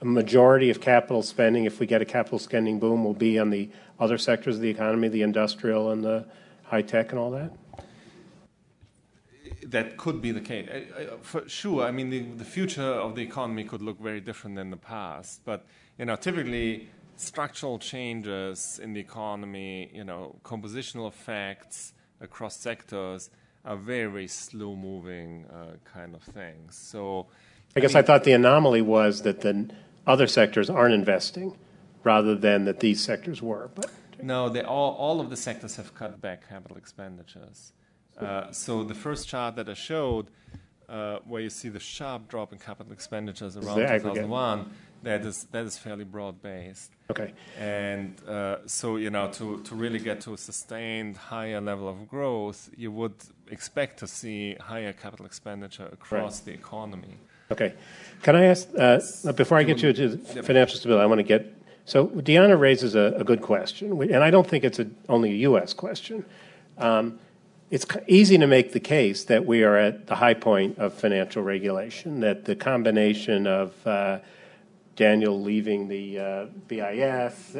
a majority of capital spending, if we get a capital spending boom, will be on the other sectors of the economy, the industrial and the high tech and all that? That could be the case. For sure, I mean, the future of the economy could look very different than the past. But, typically structural changes in the economy, compositional effects across sectors are very, very slow-moving kind of things. So I guess I thought the anomaly was that the other sectors aren't investing rather than that these sectors were. But no, all of the sectors have cut back capital expenditures. So the first chart that I showed, where you see the sharp drop in capital expenditures around 2001, that is fairly broad-based. Okay. And so, to really get to a sustained higher level of growth, you would expect to see higher capital expenditure across the economy. Okay. Can I ask, before I get you to financial stability, I want to get, so Deanna raises a good question, and I don't think it's only a U.S. question. It's easy to make the case that we are at the high point of financial regulation, that the combination of Daniel leaving the BIS,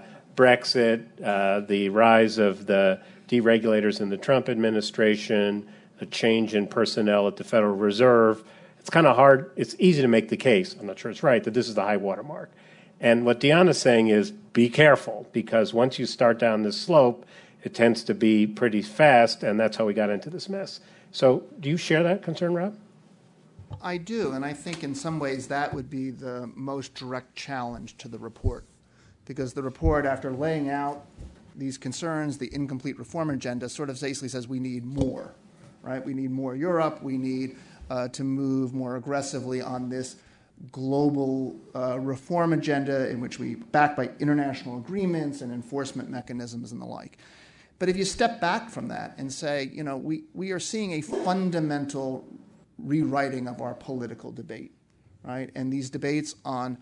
Brexit, the rise of the deregulators in the Trump administration, a change in personnel at the Federal Reserve. It's kind of hard. It's easy to make the case, I'm not sure it's right, that this is the high water mark. And what Deanna's saying is be careful, because once you start down this slope, it tends to be pretty fast, and that's how we got into this mess. So do you share that concern, Rob? I do, and I think in some ways that would be the most direct challenge to the report, because the report, after laying out these concerns, the incomplete reform agenda, sort of basically says we need more, right? We need more Europe. We need to move more aggressively on this global reform agenda in which we backed by international agreements and enforcement mechanisms and the like. But if you step back from that and say, we are seeing a fundamental rewriting of our political debate, right? And these debates on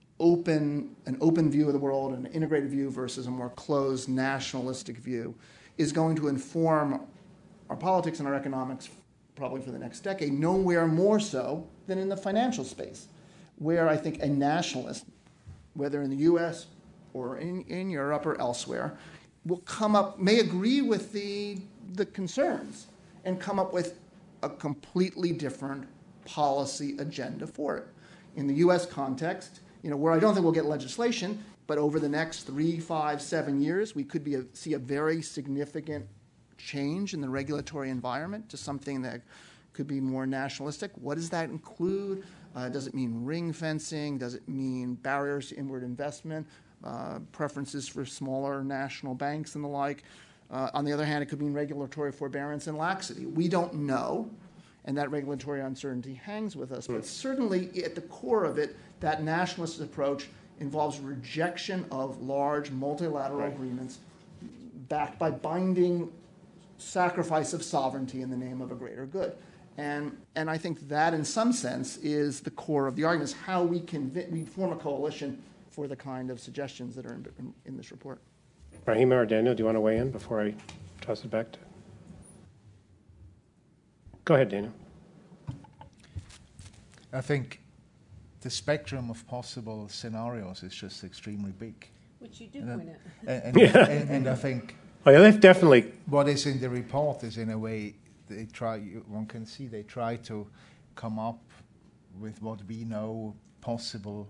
an open view of the world, an integrated view versus a more closed nationalistic view is going to inform our politics and our economics probably for the next decade, nowhere more so than in the financial space, where I think a nationalist, whether in the U.S. or in Europe or elsewhere, will may agree with the concerns and come up with a completely different policy agenda for it. In the U.S. context, where I don't think we'll get legislation, but over the next 3, 5, 7 years, we could see a very significant change in the regulatory environment to something that could be more nationalistic. What does that include? Does it mean ring fencing? Does it mean barriers to inward investment? Preferences for smaller national banks and the like. On the other hand, it could mean regulatory forbearance and laxity. We don't know, and that regulatory uncertainty hangs with us. But certainly at the core of it, that nationalist approach involves rejection of large multilateral agreements backed by binding sacrifice of sovereignty in the name of a greater good. And I think that, in some sense, is the core of the argument, is how we form a coalition for the kind of suggestions that are in this report. Rahima or Daniel, do you want to weigh in before I toss it back to? Go ahead, Daniel. I think the spectrum of possible scenarios is just extremely big. Which you do point out. And I think they've definitely what is in the report is, in a way, one can see they try to come up with what we know possible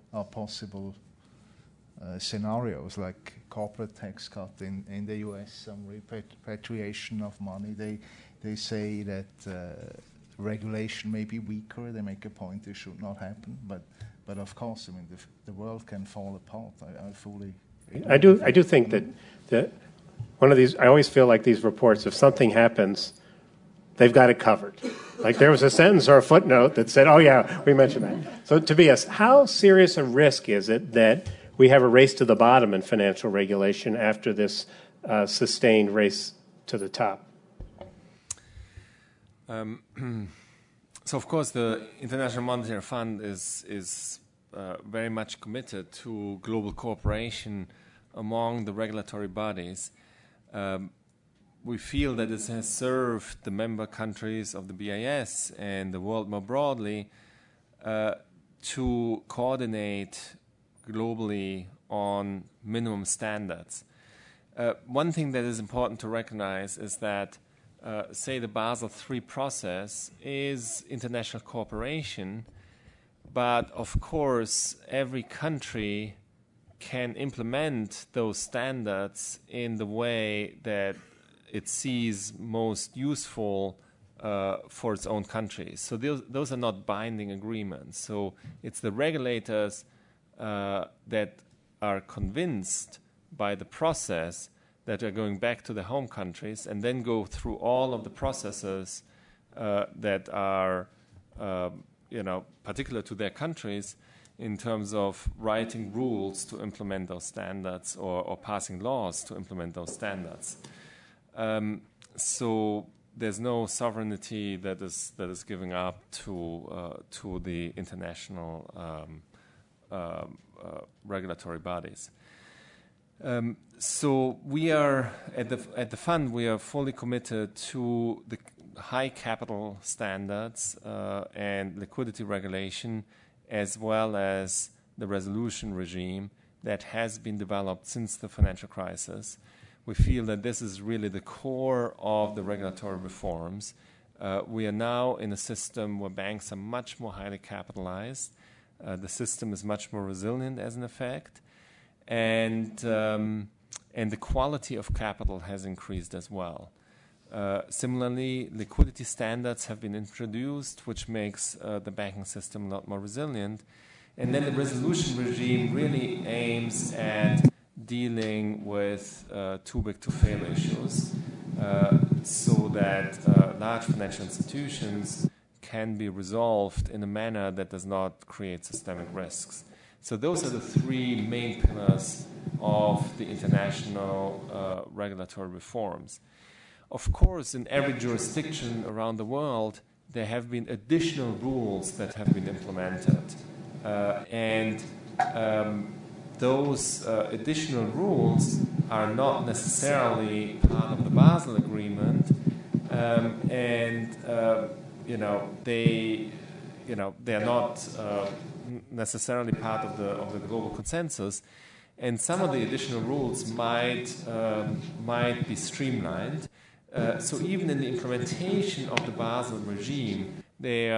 scenarios, like corporate tax cut in the U.S., some repatriation of money. They say that regulation may be weaker. They make a point it should not happen. But of course, I mean, the world can fall apart. I fully. I do think that one of these. I always feel like these reports, if something happens, they've got it covered. Like there was a sentence or a footnote that said, "Oh yeah, we mentioned that." So Tobias, how serious a risk is it that we have a race to the bottom in financial regulation after this sustained race to the top? So, of course, the International Monetary Fund is very much committed to global cooperation among the regulatory bodies. We feel that it has served the member countries of the BIS and the world more broadly to coordinate globally on minimum standards. One thing that is important to recognize is that, say, the Basel III process is international cooperation, but of course, every country can implement those standards in the way that it sees most useful for its own country. So those are not binding agreements. So it's the regulators that are convinced by the process that are going back to their home countries and then go through all of the processes that are, particular to their countries in terms of writing rules to implement those standards or passing laws to implement those standards. So there's no sovereignty that is giving up to the international regulatory bodies. So we are at the fund. We are fully committed to the high capital standards and liquidity regulation, as well as the resolution regime that has been developed since the financial crisis. We feel that this is really the core of the regulatory reforms. We are now in a system where banks are much more highly capitalized. The system is much more resilient as an effect. And the quality of capital has increased as well. Similarly, liquidity standards have been introduced, which makes the banking system a lot more resilient. And then the resolution regime really aims at dealing with too big to fail issues so that large financial institutions can be resolved in a manner that does not create systemic risks. So those are the three main pillars of the international regulatory reforms. Of course, in every jurisdiction around the world, there have been additional rules that have been implemented. Those additional rules are not necessarily part of the Basel Agreement, they are not necessarily part of the global consensus, and some of the additional rules might be streamlined. So even in the implementation of the Basel regime, there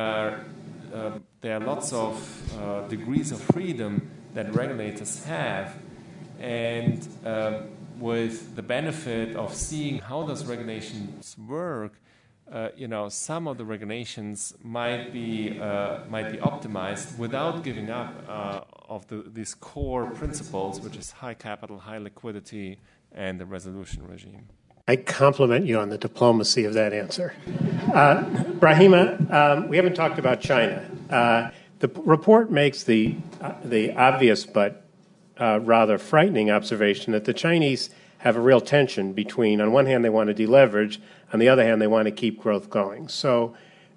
are lots of degrees of freedom that regulators have, and with the benefit of seeing how those regulations work, some of the regulations might be optimized without giving up of these core principles, which is high capital, high liquidity, and the resolution regime. I compliment you on the diplomacy of that answer. Brahima, we haven't talked about China. The report makes the obvious but rather frightening observation that the Chinese have a real tension between, on one hand, they want to deleverage, on the other hand, they want to keep growth going. So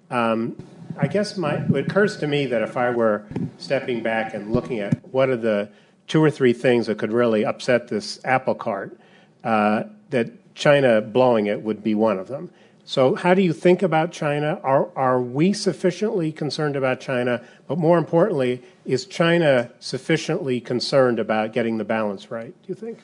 I guess it occurs to me that if I were stepping back and looking at what are the 2 or 3 things that could really upset this apple cart, that China blowing it would be one of them. So how do you think about China? Are we sufficiently concerned about China? But more importantly, is China sufficiently concerned about getting the balance right, do you think?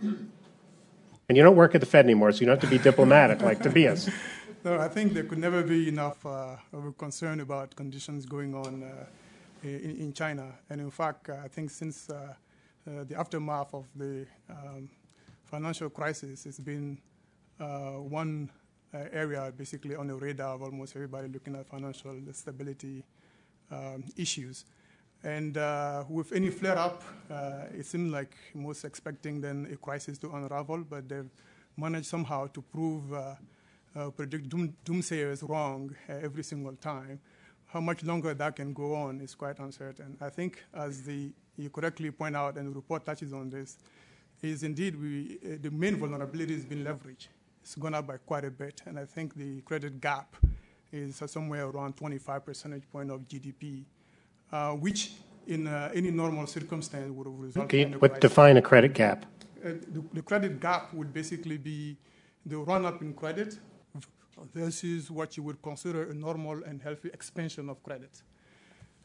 And you don't work at the Fed anymore, so you don't have to be diplomatic like Tobias. No, I think there could never be enough of a concern about conditions going on in China. And in fact, I think since the aftermath of the financial crisis, it's been one area basically on the radar of almost everybody looking at financial stability issues. And with any flare-up, it seemed like most expecting then a crisis to unravel, but they've managed somehow to predict doomsayers wrong every single time. How much longer that can go on is quite uncertain. I think, as you correctly point out, and the report touches on this, is indeed the main vulnerability has been leverage. It's gone up by quite a bit, and I think the credit gap is somewhere around 25 percentage point of GDP, which in any normal circumstance would have resulted in a crisis. Define a credit gap. The credit gap would basically be the run-up in credit versus what you would consider a normal and healthy expansion of credit.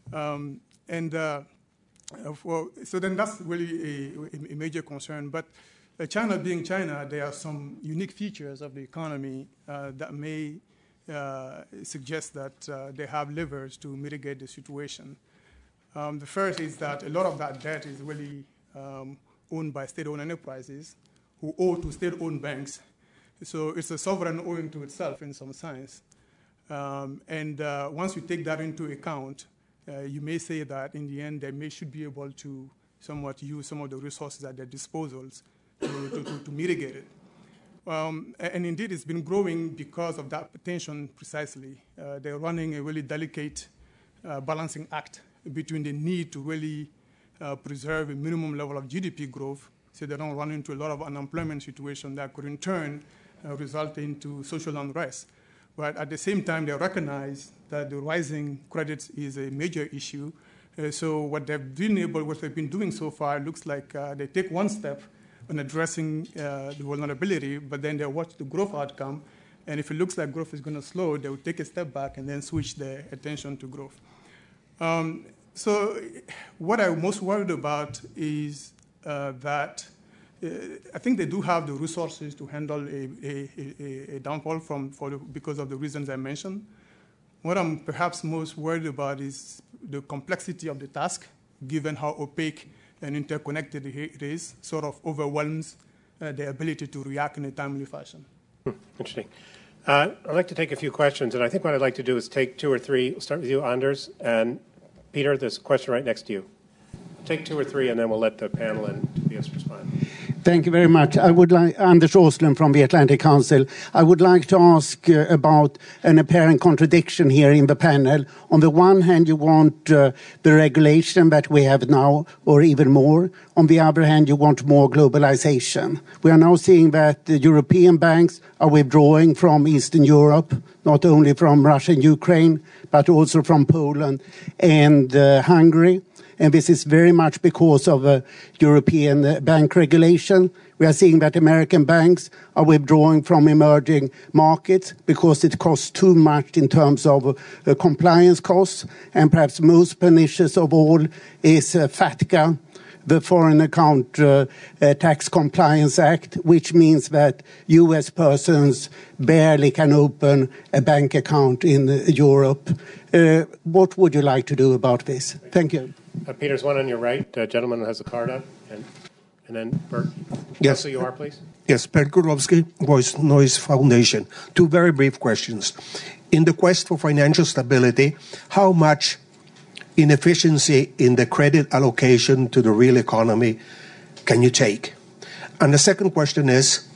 So then that's really a major concern. But China being China, there are some unique features of the economy that may suggest that they have levers to mitigate the situation. The first is that a lot of that debt is really owned by state-owned enterprises who owe to state-owned banks. So it's a sovereign owing to itself in some sense. Once you take that into account, you may say that in the end they should be able to somewhat use some of the resources at their disposals to mitigate it. And indeed, it's been growing because of that tension precisely. They're running a really delicate balancing act between the need to really preserve a minimum level of GDP growth so they don't run into a lot of unemployment situation that could in turn result into social unrest. But at the same time, they recognize that the rising credit is a major issue. So what they've been doing so far looks like they take one step on addressing the vulnerability, but then they watch the growth outcome. And if it looks like growth is going to slow, they will take a step back and then switch their attention to growth. So what I'm most worried about is that I think they do have the resources to handle a downfall because of the reasons I mentioned. What I'm perhaps most worried about is the complexity of the task, given how opaque and interconnected it is, sort of overwhelms their ability to react in a timely fashion. Interesting. I'd like to take a few questions, and I think what I'd like to do is take two or three. We'll start with you, Anders, and Peter, there's a question right next to you. Take two or three, and then we'll let the panel and Tobias respond. Thank you very much. I would like, Anders Åslund from the Atlantic Council. I would like to ask about an apparent contradiction here in the panel. On the one hand, you want the regulation that we have now, or even more. On the other hand, you want more globalization. We are now seeing that the European banks are withdrawing from Eastern Europe, not only from Russia and Ukraine, but also from Poland and Hungary. And this is very much because of European bank regulation. We are seeing that American banks are withdrawing from emerging markets because it costs too much in terms of compliance costs. And perhaps most pernicious of all is FATCA, the Foreign Account Tax Compliance Act, which means that U.S. persons barely can open a bank account in Europe. What would you like to do about this? Thank you. Peter's one on your right. Gentleman has a card up. And then Bert. Yes. So you are, please. Yes, Bert Gurlowski, Voice Noise Foundation. Two very brief questions. In the quest for financial stability, how much inefficiency in the credit allocation to the real economy can you take? And the second question is,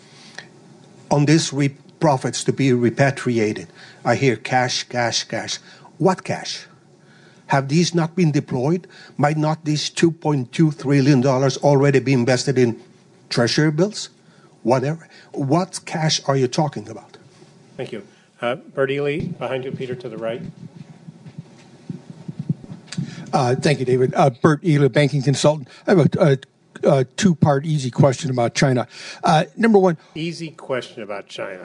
on these profits to be repatriated, I hear cash, cash, cash. What cash? Have these not been deployed? Might not these $2.2 trillion already be invested in treasury bills? Whatever. What cash are you talking about? Thank you. Bert Ely, behind you, Peter, to the right. Thank you, David. Bert Ely, banking consultant. I have a two-part easy question about China. Number one. Easy question about China.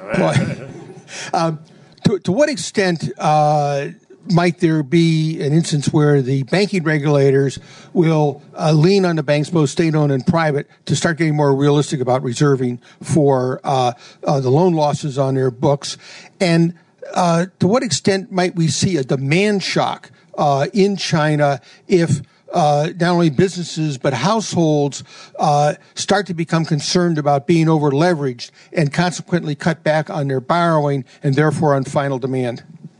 To what extent might there be an instance where the banking regulators will lean on the banks, both state-owned and private, to start getting more realistic about reserving for the loan losses on their books? And to what extent might we see a demand shock in China if not only businesses but households start to become concerned about being over-leveraged and consequently cut back on their borrowing and therefore on final demand?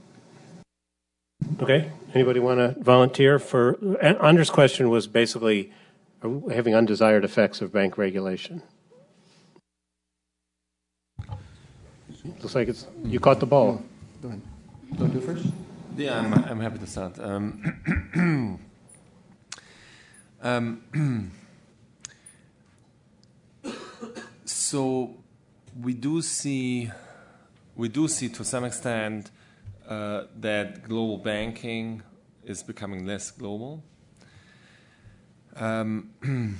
Okay. Anybody want to volunteer for? Anders' question was basically, are we having undesired effects of bank regulation? Looks like it's you caught the ball. Go ahead. Don't do first. Yeah, I'm happy to start. So we do see to some extent that global banking is becoming less global. And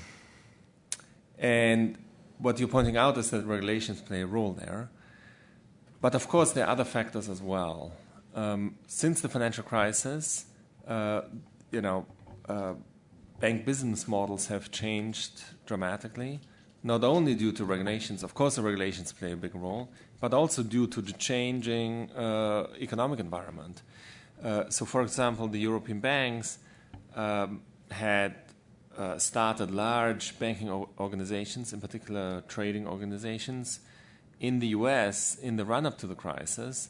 what you're pointing out is that regulations play a role there. But of course, there are other factors as well. Since the financial crisis, bank business models have changed dramatically, not only due to regulations. Of course, the regulations play a big role, but also due to the changing economic environment. So, for example, the European banks had started large banking organizations, in particular trading organizations, in the U.S. in the run-up to the crisis,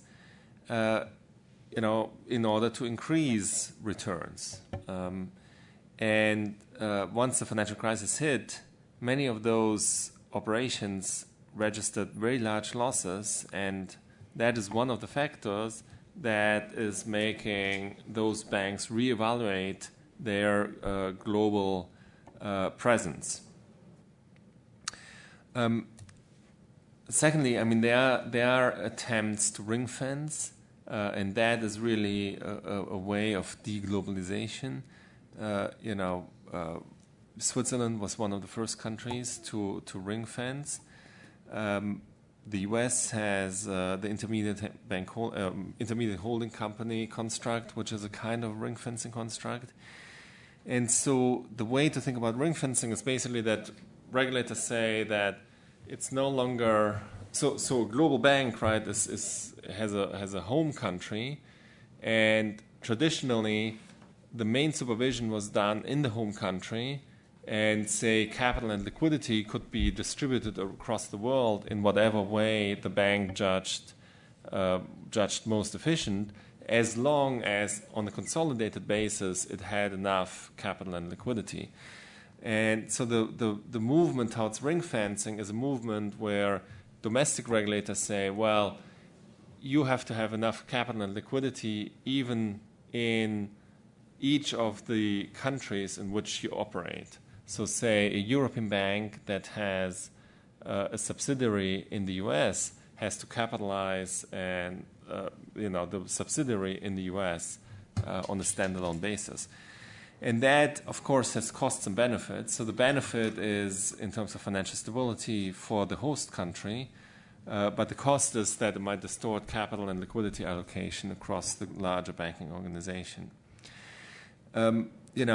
in order to increase returns. And once the financial crisis hit, many of those operations registered very large losses, and that is one of the factors that is making those banks reevaluate their global presence. Secondly, there are attempts to ring fence, and that is really a way of deglobalization. Switzerland was one of the first countries to ring fence. The U.S. has the intermediate holding company construct, which is a kind of ring fencing construct. And so the way to think about ring fencing is basically that regulators say that it's no longer so a global bank, right, has a home country, and traditionally the main supervision was done in the home country, and say capital and liquidity could be distributed across the world in whatever way the bank judged most efficient, as long as on a consolidated basis it had enough capital and liquidity. And so the movement towards ring fencing is a movement where domestic regulators say, well, you have to have enough capital and liquidity even in each of the countries in which you operate. So say a European bank that has a subsidiary in the US has to capitalize and the subsidiary in the US on a standalone basis. And that, of course, has costs and benefits. So the benefit is in terms of financial stability for the host country, but the cost is that it might distort capital and liquidity allocation across the larger banking organization. And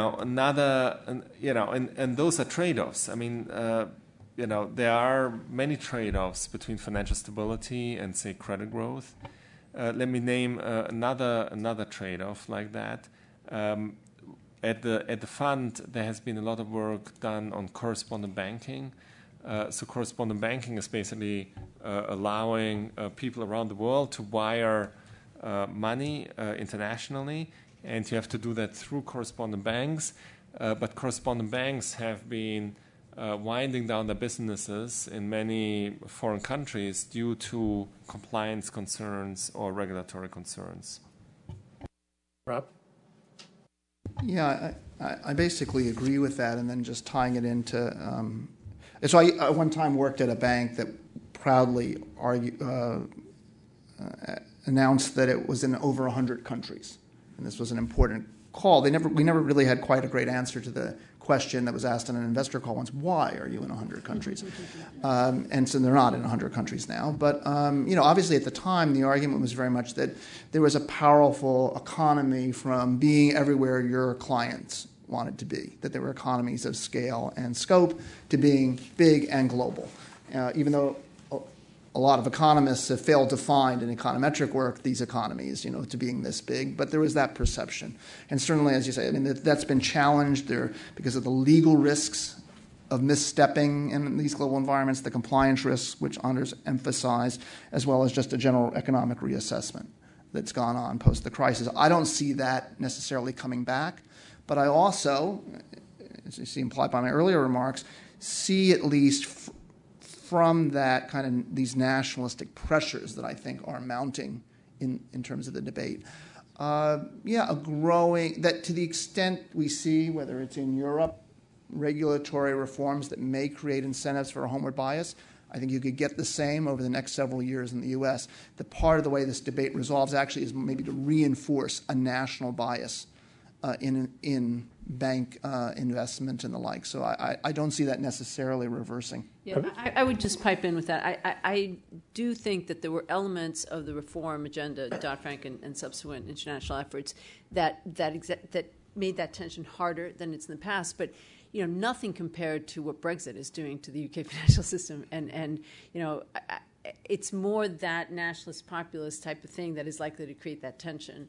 those are trade-offs. There are many trade-offs between financial stability and, say, credit growth. Let me name another trade-off like that. At the fund, there has been a lot of work done on correspondent banking. So correspondent banking is basically allowing people around the world to wire money internationally, and you have to do that through correspondent banks. But correspondent banks have been winding down their businesses in many foreign countries due to compliance concerns or regulatory concerns. Rob? Yeah, I basically agree with that, and then just tying it into... so I one time worked at a bank that proudly announced that it was in over 100 countries. And this was an important call. We never really had quite a great answer to the question that was asked on an investor call once: why are you in 100 countries? And so they're not in 100 countries now. But obviously at the time the argument was very much that there was a powerful economy from being everywhere your clients wanted to be. That there were economies of scale and scope to being big and global. Even though a lot of economists have failed to find in econometric work these economies, to being this big, but there was that perception. And certainly, as you say, that's been challenged there because of the legal risks of misstepping in these global environments, the compliance risks, which Anders emphasized, as well as just a general economic reassessment that's gone on post the crisis. I don't see that necessarily coming back, but I also, as you see implied by my earlier remarks, see at least from that kind of these nationalistic pressures that I think are mounting in terms of the debate. A growing, that to the extent we see, whether it's in Europe, regulatory reforms that may create incentives for a homeward bias, I think you could get the same over the next several years in the U.S. The part of the way this debate resolves actually is maybe to reinforce a national bias in bank investment and the like. So I don't see that necessarily reversing. Yeah, I would just pipe in with that. I do think that there were elements of the reform agenda, Dodd-Frank and subsequent international efforts, that made that tension harder than it's in the past. But nothing compared to what Brexit is doing to the UK financial system. And it's more that nationalist populist type of thing that is likely to create that tension.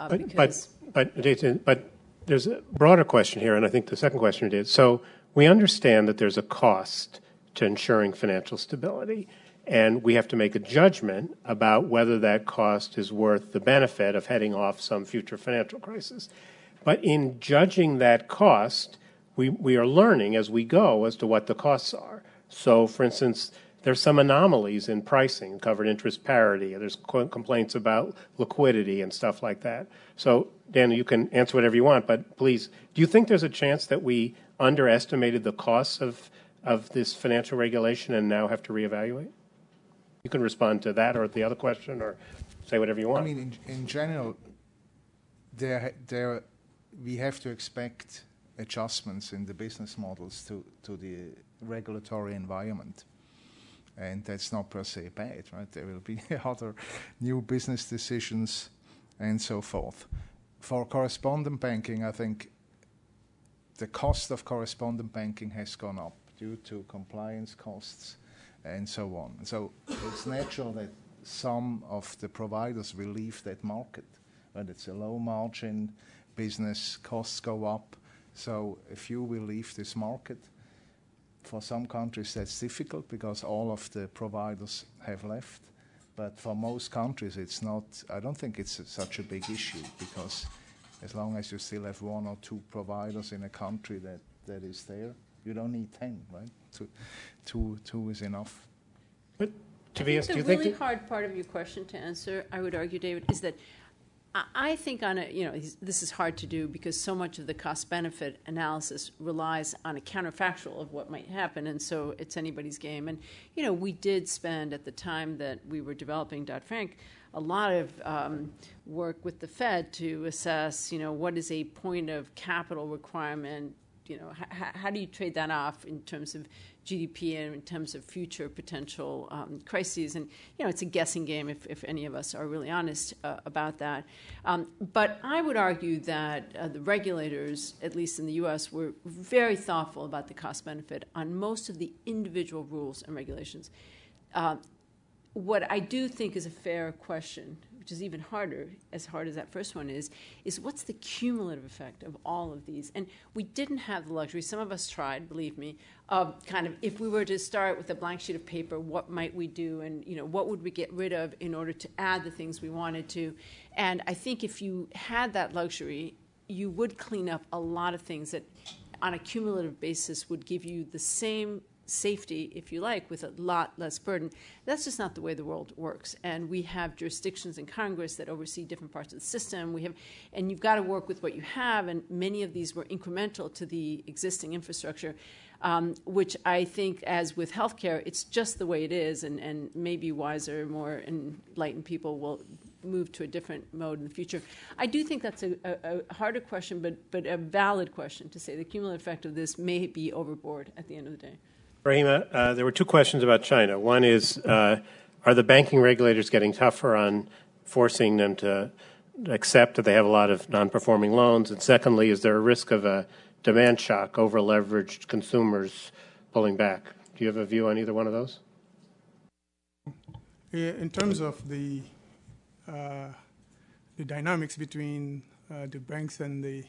But there's a broader question here, and I think the second question did. So we understand that there's a cost to ensuring financial stability, and we have to make a judgment about whether that cost is worth the benefit of heading off some future financial crisis. But in judging that cost, we are learning as we go as to what the costs are. So, for instance, there's some anomalies in pricing, covered interest parity. There's complaints about liquidity and stuff like that. So, Dan, you can answer whatever you want, but please, do you think there's a chance that we underestimated the costs of this financial regulation and now have to reevaluate? You can respond to that or the other question or say whatever you want. I mean, in general, we have to expect adjustments in the business models to the regulatory environment. And that's not per se bad, right? There will be other new business decisions and so forth. For correspondent banking, I think the cost of correspondent banking has gone up due to compliance costs and so on. So it's natural that some of the providers will leave that market. When it's a low margin business, costs go up. So a few will leave this market. For some countries that's difficult because all of the providers have left. But for most countries it's not, I don't think it's such a big issue because as long as you still have one or two providers in a country that is there, you don't need 10, right? Two is enough. But Tobias, do you think think the really hard part of your question to answer, I would argue, David, is that I think this is hard to do because so much of the cost-benefit analysis relies on a counterfactual of what might happen, and so it's anybody's game. And, we did spend, at the time that we were developing Dodd-Frank, a lot of work with the Fed to assess, what is a point of capital requirement, how do you trade that off in terms of GDP and in terms of future potential crises? And, it's a guessing game if any of us are really honest about that. But I would argue that the regulators, at least in the U.S., were very thoughtful about the cost-benefit on most of the individual rules and regulations. What I do think is a fair question, which is even harder, as hard as that first one is what's the cumulative effect of all of these? And we didn't have the luxury, some of us tried, believe me, of kind of if we were to start with a blank sheet of paper, what might we do and, what would we get rid of in order to add the things we wanted to? And I think if you had that luxury, you would clean up a lot of things that on a cumulative basis would give you the same safety, if you like, with a lot less burden. That's just not the way the world works. And we have jurisdictions in Congress that oversee different parts of the system. And you've got to work with what you have, and many of these were incremental to the existing infrastructure, which I think, as with healthcare, it's just the way it is, and maybe wiser, more enlightened people will move to a different mode in the future. I do think that's a harder question, but a valid question to say the cumulative effect of this may be overboard at the end of the day. Rahima, there were two questions about China. One is, are the banking regulators getting tougher on forcing them to accept that they have a lot of non-performing loans? And secondly, is there a risk of a demand shock, over-leveraged consumers pulling back? Do you have a view on either one of those? In terms of the dynamics between the banks and the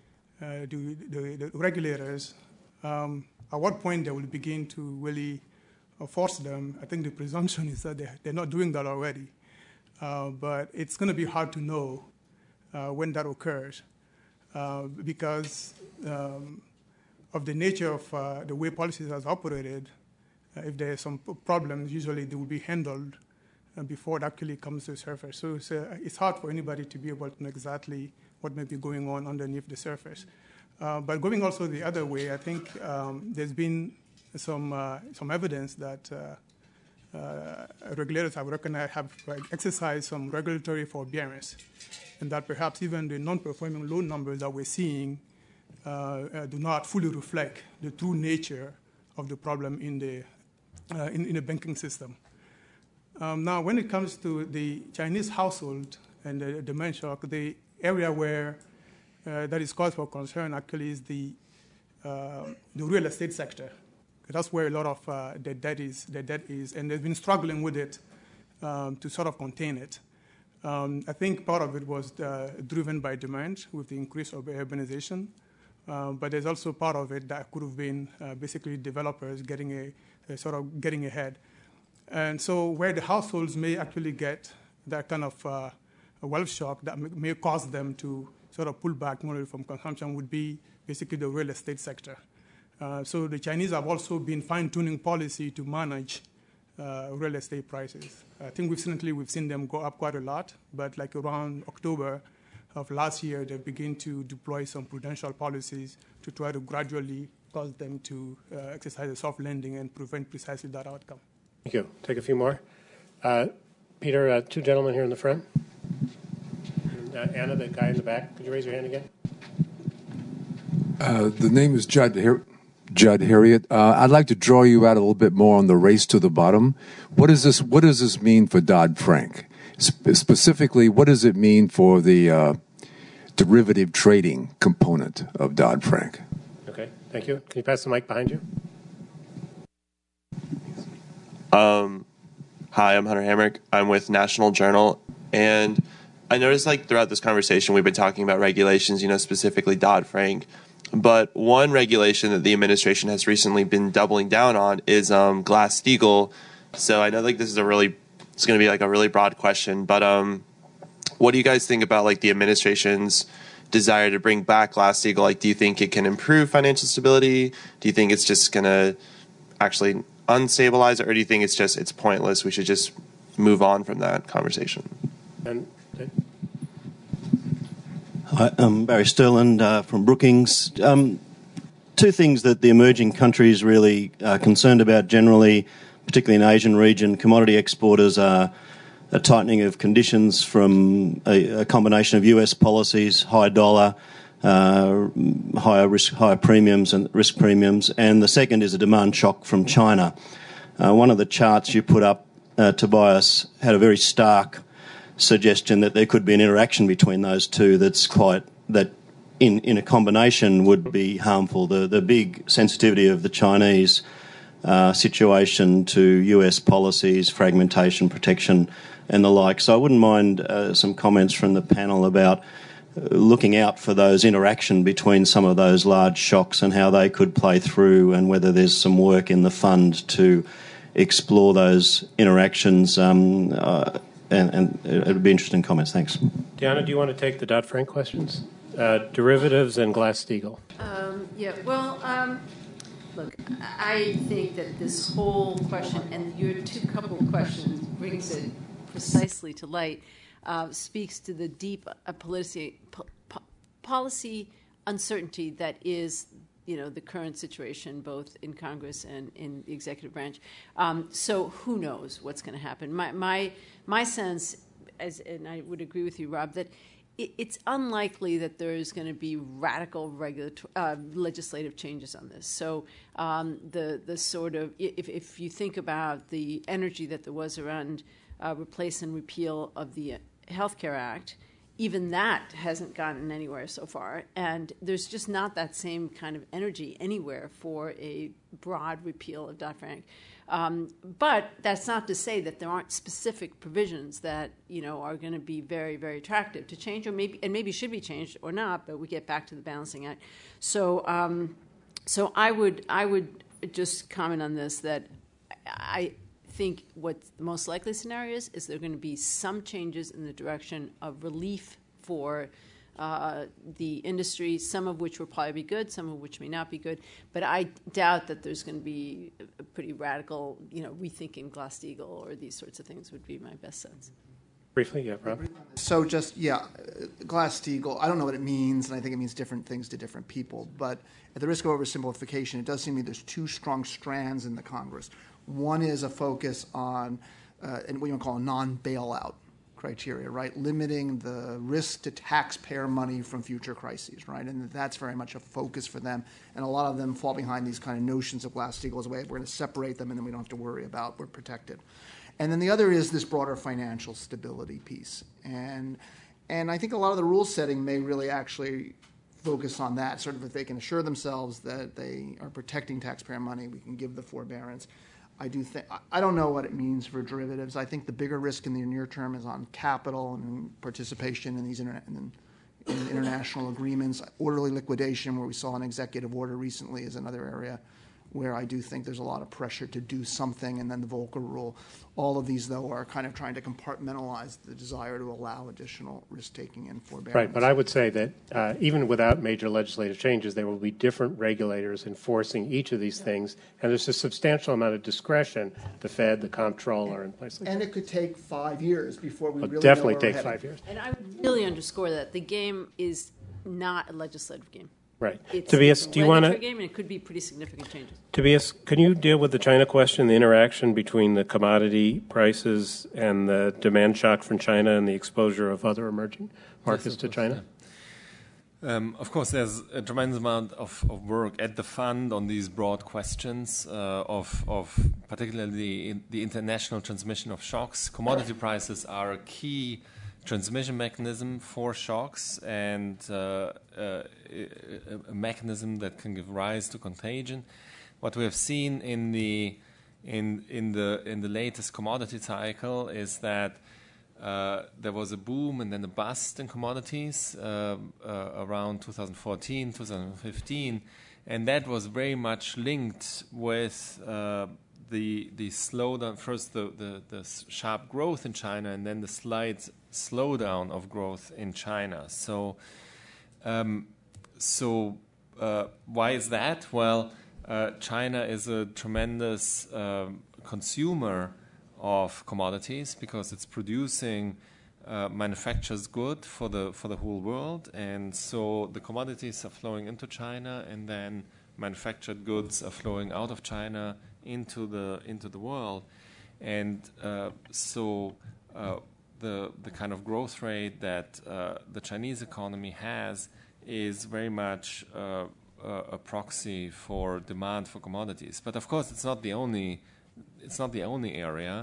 regulators, at what point they will begin to really force them, I think the presumption is that they're not doing that already. But it's going to be hard to know when that occurs because of the nature of the way policies has operated. If there are some problems, usually they will be handled before it actually comes to the surface. So it's hard for anybody to be able to know exactly what may be going on underneath the surface. But going also the other way, I think there's been some evidence that regulators have recognized, have exercised some regulatory forbearance, and that perhaps even the non-performing loan numbers that we're seeing do not fully reflect the true nature of the problem in the banking system. Now, when it comes to the Chinese household and the demand shock, the area where that is cause for concern actually is the real estate sector. That's where a lot of the debt is, and they've been struggling with it to sort of contain it. I think part of it was driven by demand with the increase of urbanization, but there's also part of it that could have been basically developers getting ahead. And so where the households may actually get that kind of a wealth shock that may cause them to sort of pull back more from consumption would be basically the real estate sector. So the Chinese have also been fine-tuning policy to manage real estate prices. I think recently we've seen them go up quite a lot, but like around October of last year, they begin to deploy some prudential policies to try to gradually cause them to exercise a soft landing and prevent precisely that outcome. Thank you. Take a few more. Peter, two gentlemen here in the front. Anna, the guy in the back. Could you raise your hand again? The name is Judd Harriet. I'd like to draw you out a little bit more on the race to the bottom. What does this mean for Dodd-Frank? Specifically, what does it mean for the derivative trading component of Dodd-Frank? Okay, thank you. Can you pass the mic behind you? Hi, I'm Hunter Hamrick. I'm with National Journal, and I noticed throughout this conversation we've been talking about regulations, specifically Dodd-Frank. But one regulation that the administration has recently been doubling down on is Glass-Steagall. So I know this is it's going to be a really broad question, but what do you guys think about the administration's desire to bring back Glass-Steagall? Do you think it can improve financial stability? Do you think it's just going to actually unstabilize it, or do you think it's pointless? We should just move on from that conversation. Hi, I'm Barry Sterland from Brookings. Two things that the emerging countries really are concerned about generally, particularly in the Asian region. Commodity exporters are a tightening of conditions from a combination of US policies, high dollar, higher premiums and risk premiums, and the second is a demand shock from China. One of the charts you put up, Tobias, had a very stark suggestion that there could be an interaction between those two that in a combination would be harmful. The big sensitivity of the Chinese situation to US policies, fragmentation, protection and the like. So I wouldn't mind some comments from the panel about looking out for those interaction between some of those large shocks and how they could play through, and whether there's some work in the fund to explore those interactions. And it would be interesting comments. Thanks. Deanna, do you want to take the Dodd-Frank questions? Derivatives and Glass-Steagall. Look, I think that this whole question, and your couple of questions brings it precisely to light, speaks to the deep policy uncertainty that is, the current situation, both in Congress and in the executive branch. So who knows what's going to happen? My sense, and I would agree with you, Rob, that it's unlikely that there is going to be radical legislative changes on this. So the sort of, if you think about the energy that there was around replace and repeal of the Healthcare Act, even that hasn't gotten anywhere so far. And there's just not that same kind of energy anywhere for a broad repeal of Dodd-Frank. But that's not to say that there aren't specific provisions that, are going to be very, very attractive to change, or maybe should be changed or not, but we get back to the balancing act. So I would just comment on this, that I think what the most likely scenario is there are going to be some changes in the direction of relief for the industry, some of which will probably be good, some of which may not be good. But I doubt that there's going to be a pretty radical, rethinking Glass-Steagall or these sorts of things would be my best sense. Briefly, yeah, Rob. So Glass-Steagall, I don't know what it means, and I think it means different things to different people. But at the risk of oversimplification, it does seem to me there's two strong strands in the Congress. One is a focus on what you want to call a non-bailout criteria, right? Limiting the risk to taxpayer money from future crises, right? And that's very much a focus for them. And a lot of them fall behind these kind of notions of Glass-Steagall as a way we're going to separate them and then we don't have to worry about, we're protected. And then the other is this broader financial stability piece. And I think a lot of the rule setting may really actually focus on that. Sort of if they can assure themselves that they are protecting taxpayer money, we can give the forbearance. I don't know what it means for derivatives. I think the bigger risk in the near term is on capital and participation in these in international agreements. Orderly liquidation, where we saw an executive order recently, is another area where I do think there's a lot of pressure to do something, and then the Volcker rule. All of these, though, are kind of trying to compartmentalize the desire to allow additional risk-taking and forbearance. Right, but I would say that even without major legislative changes, there will be different regulators enforcing each of these things, and there's a substantial amount of discretion, the Fed, the comptroller, and places like that. And it could take 5 years before we really definitely know where take we're 5 years. And I would really underscore that the game is not a legislative game. Right. It's Tobias, a do you want to? game, and it could be pretty significant changes. Tobias, can you deal with the China question, the interaction between the commodity prices and the demand shock from China and the exposure of other emerging markets to China? Yeah. Of course, there's a tremendous amount of work at the fund on these broad questions of particularly the international transmission of shocks. Commodity prices are a key transmission mechanism for shocks and a mechanism that can give rise to contagion. What we have seen in the latest commodity cycle is that there was a boom and then a bust in commodities around 2014, 2015, and that was very much linked with the slowdown, first the sharp growth in China, and then the slight slowdown of growth in China. So why is that? Well, China is a tremendous consumer of commodities because it's producing manufactures good for the whole world, and so the commodities are flowing into China, and then manufactured goods are flowing out of China into the world, and so the kind of growth rate that the Chinese economy has is very much a proxy for demand for commodities. But of course, it's not the only area.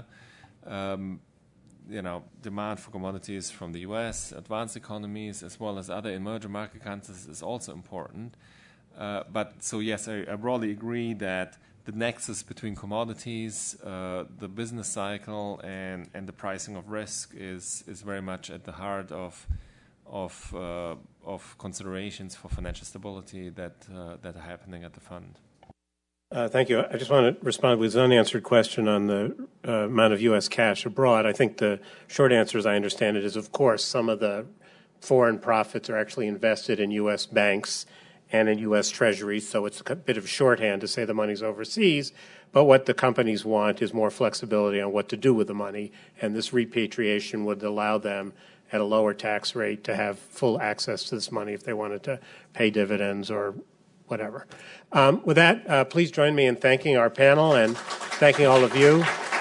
Demand for commodities from the U.S., advanced economies, as well as other emerging market countries is also important. But so yes, I broadly agree that the nexus between commodities, the business cycle, and the pricing of risk is very much at the heart of considerations for financial stability that are happening at the fund. Thank you. I just want to respond with an unanswered question on the amount of U.S. cash abroad. I think the short answer, as I understand it, is, of course, some of the foreign profits are actually invested in U.S. banks and in U.S. treasuries, so it's a bit of shorthand to say the money's overseas. But what the companies want is more flexibility on what to do with the money, and this repatriation would allow them at a lower tax rate to have full access to this money if they wanted to pay dividends or whatever. With that, please join me in thanking our panel and thanking all of you.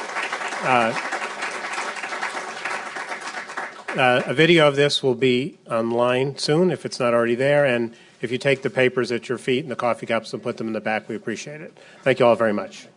A video of this will be online soon if it's not already there, and if you take the papers at your feet and the coffee cups and put them in the back, we appreciate it. Thank you all very much.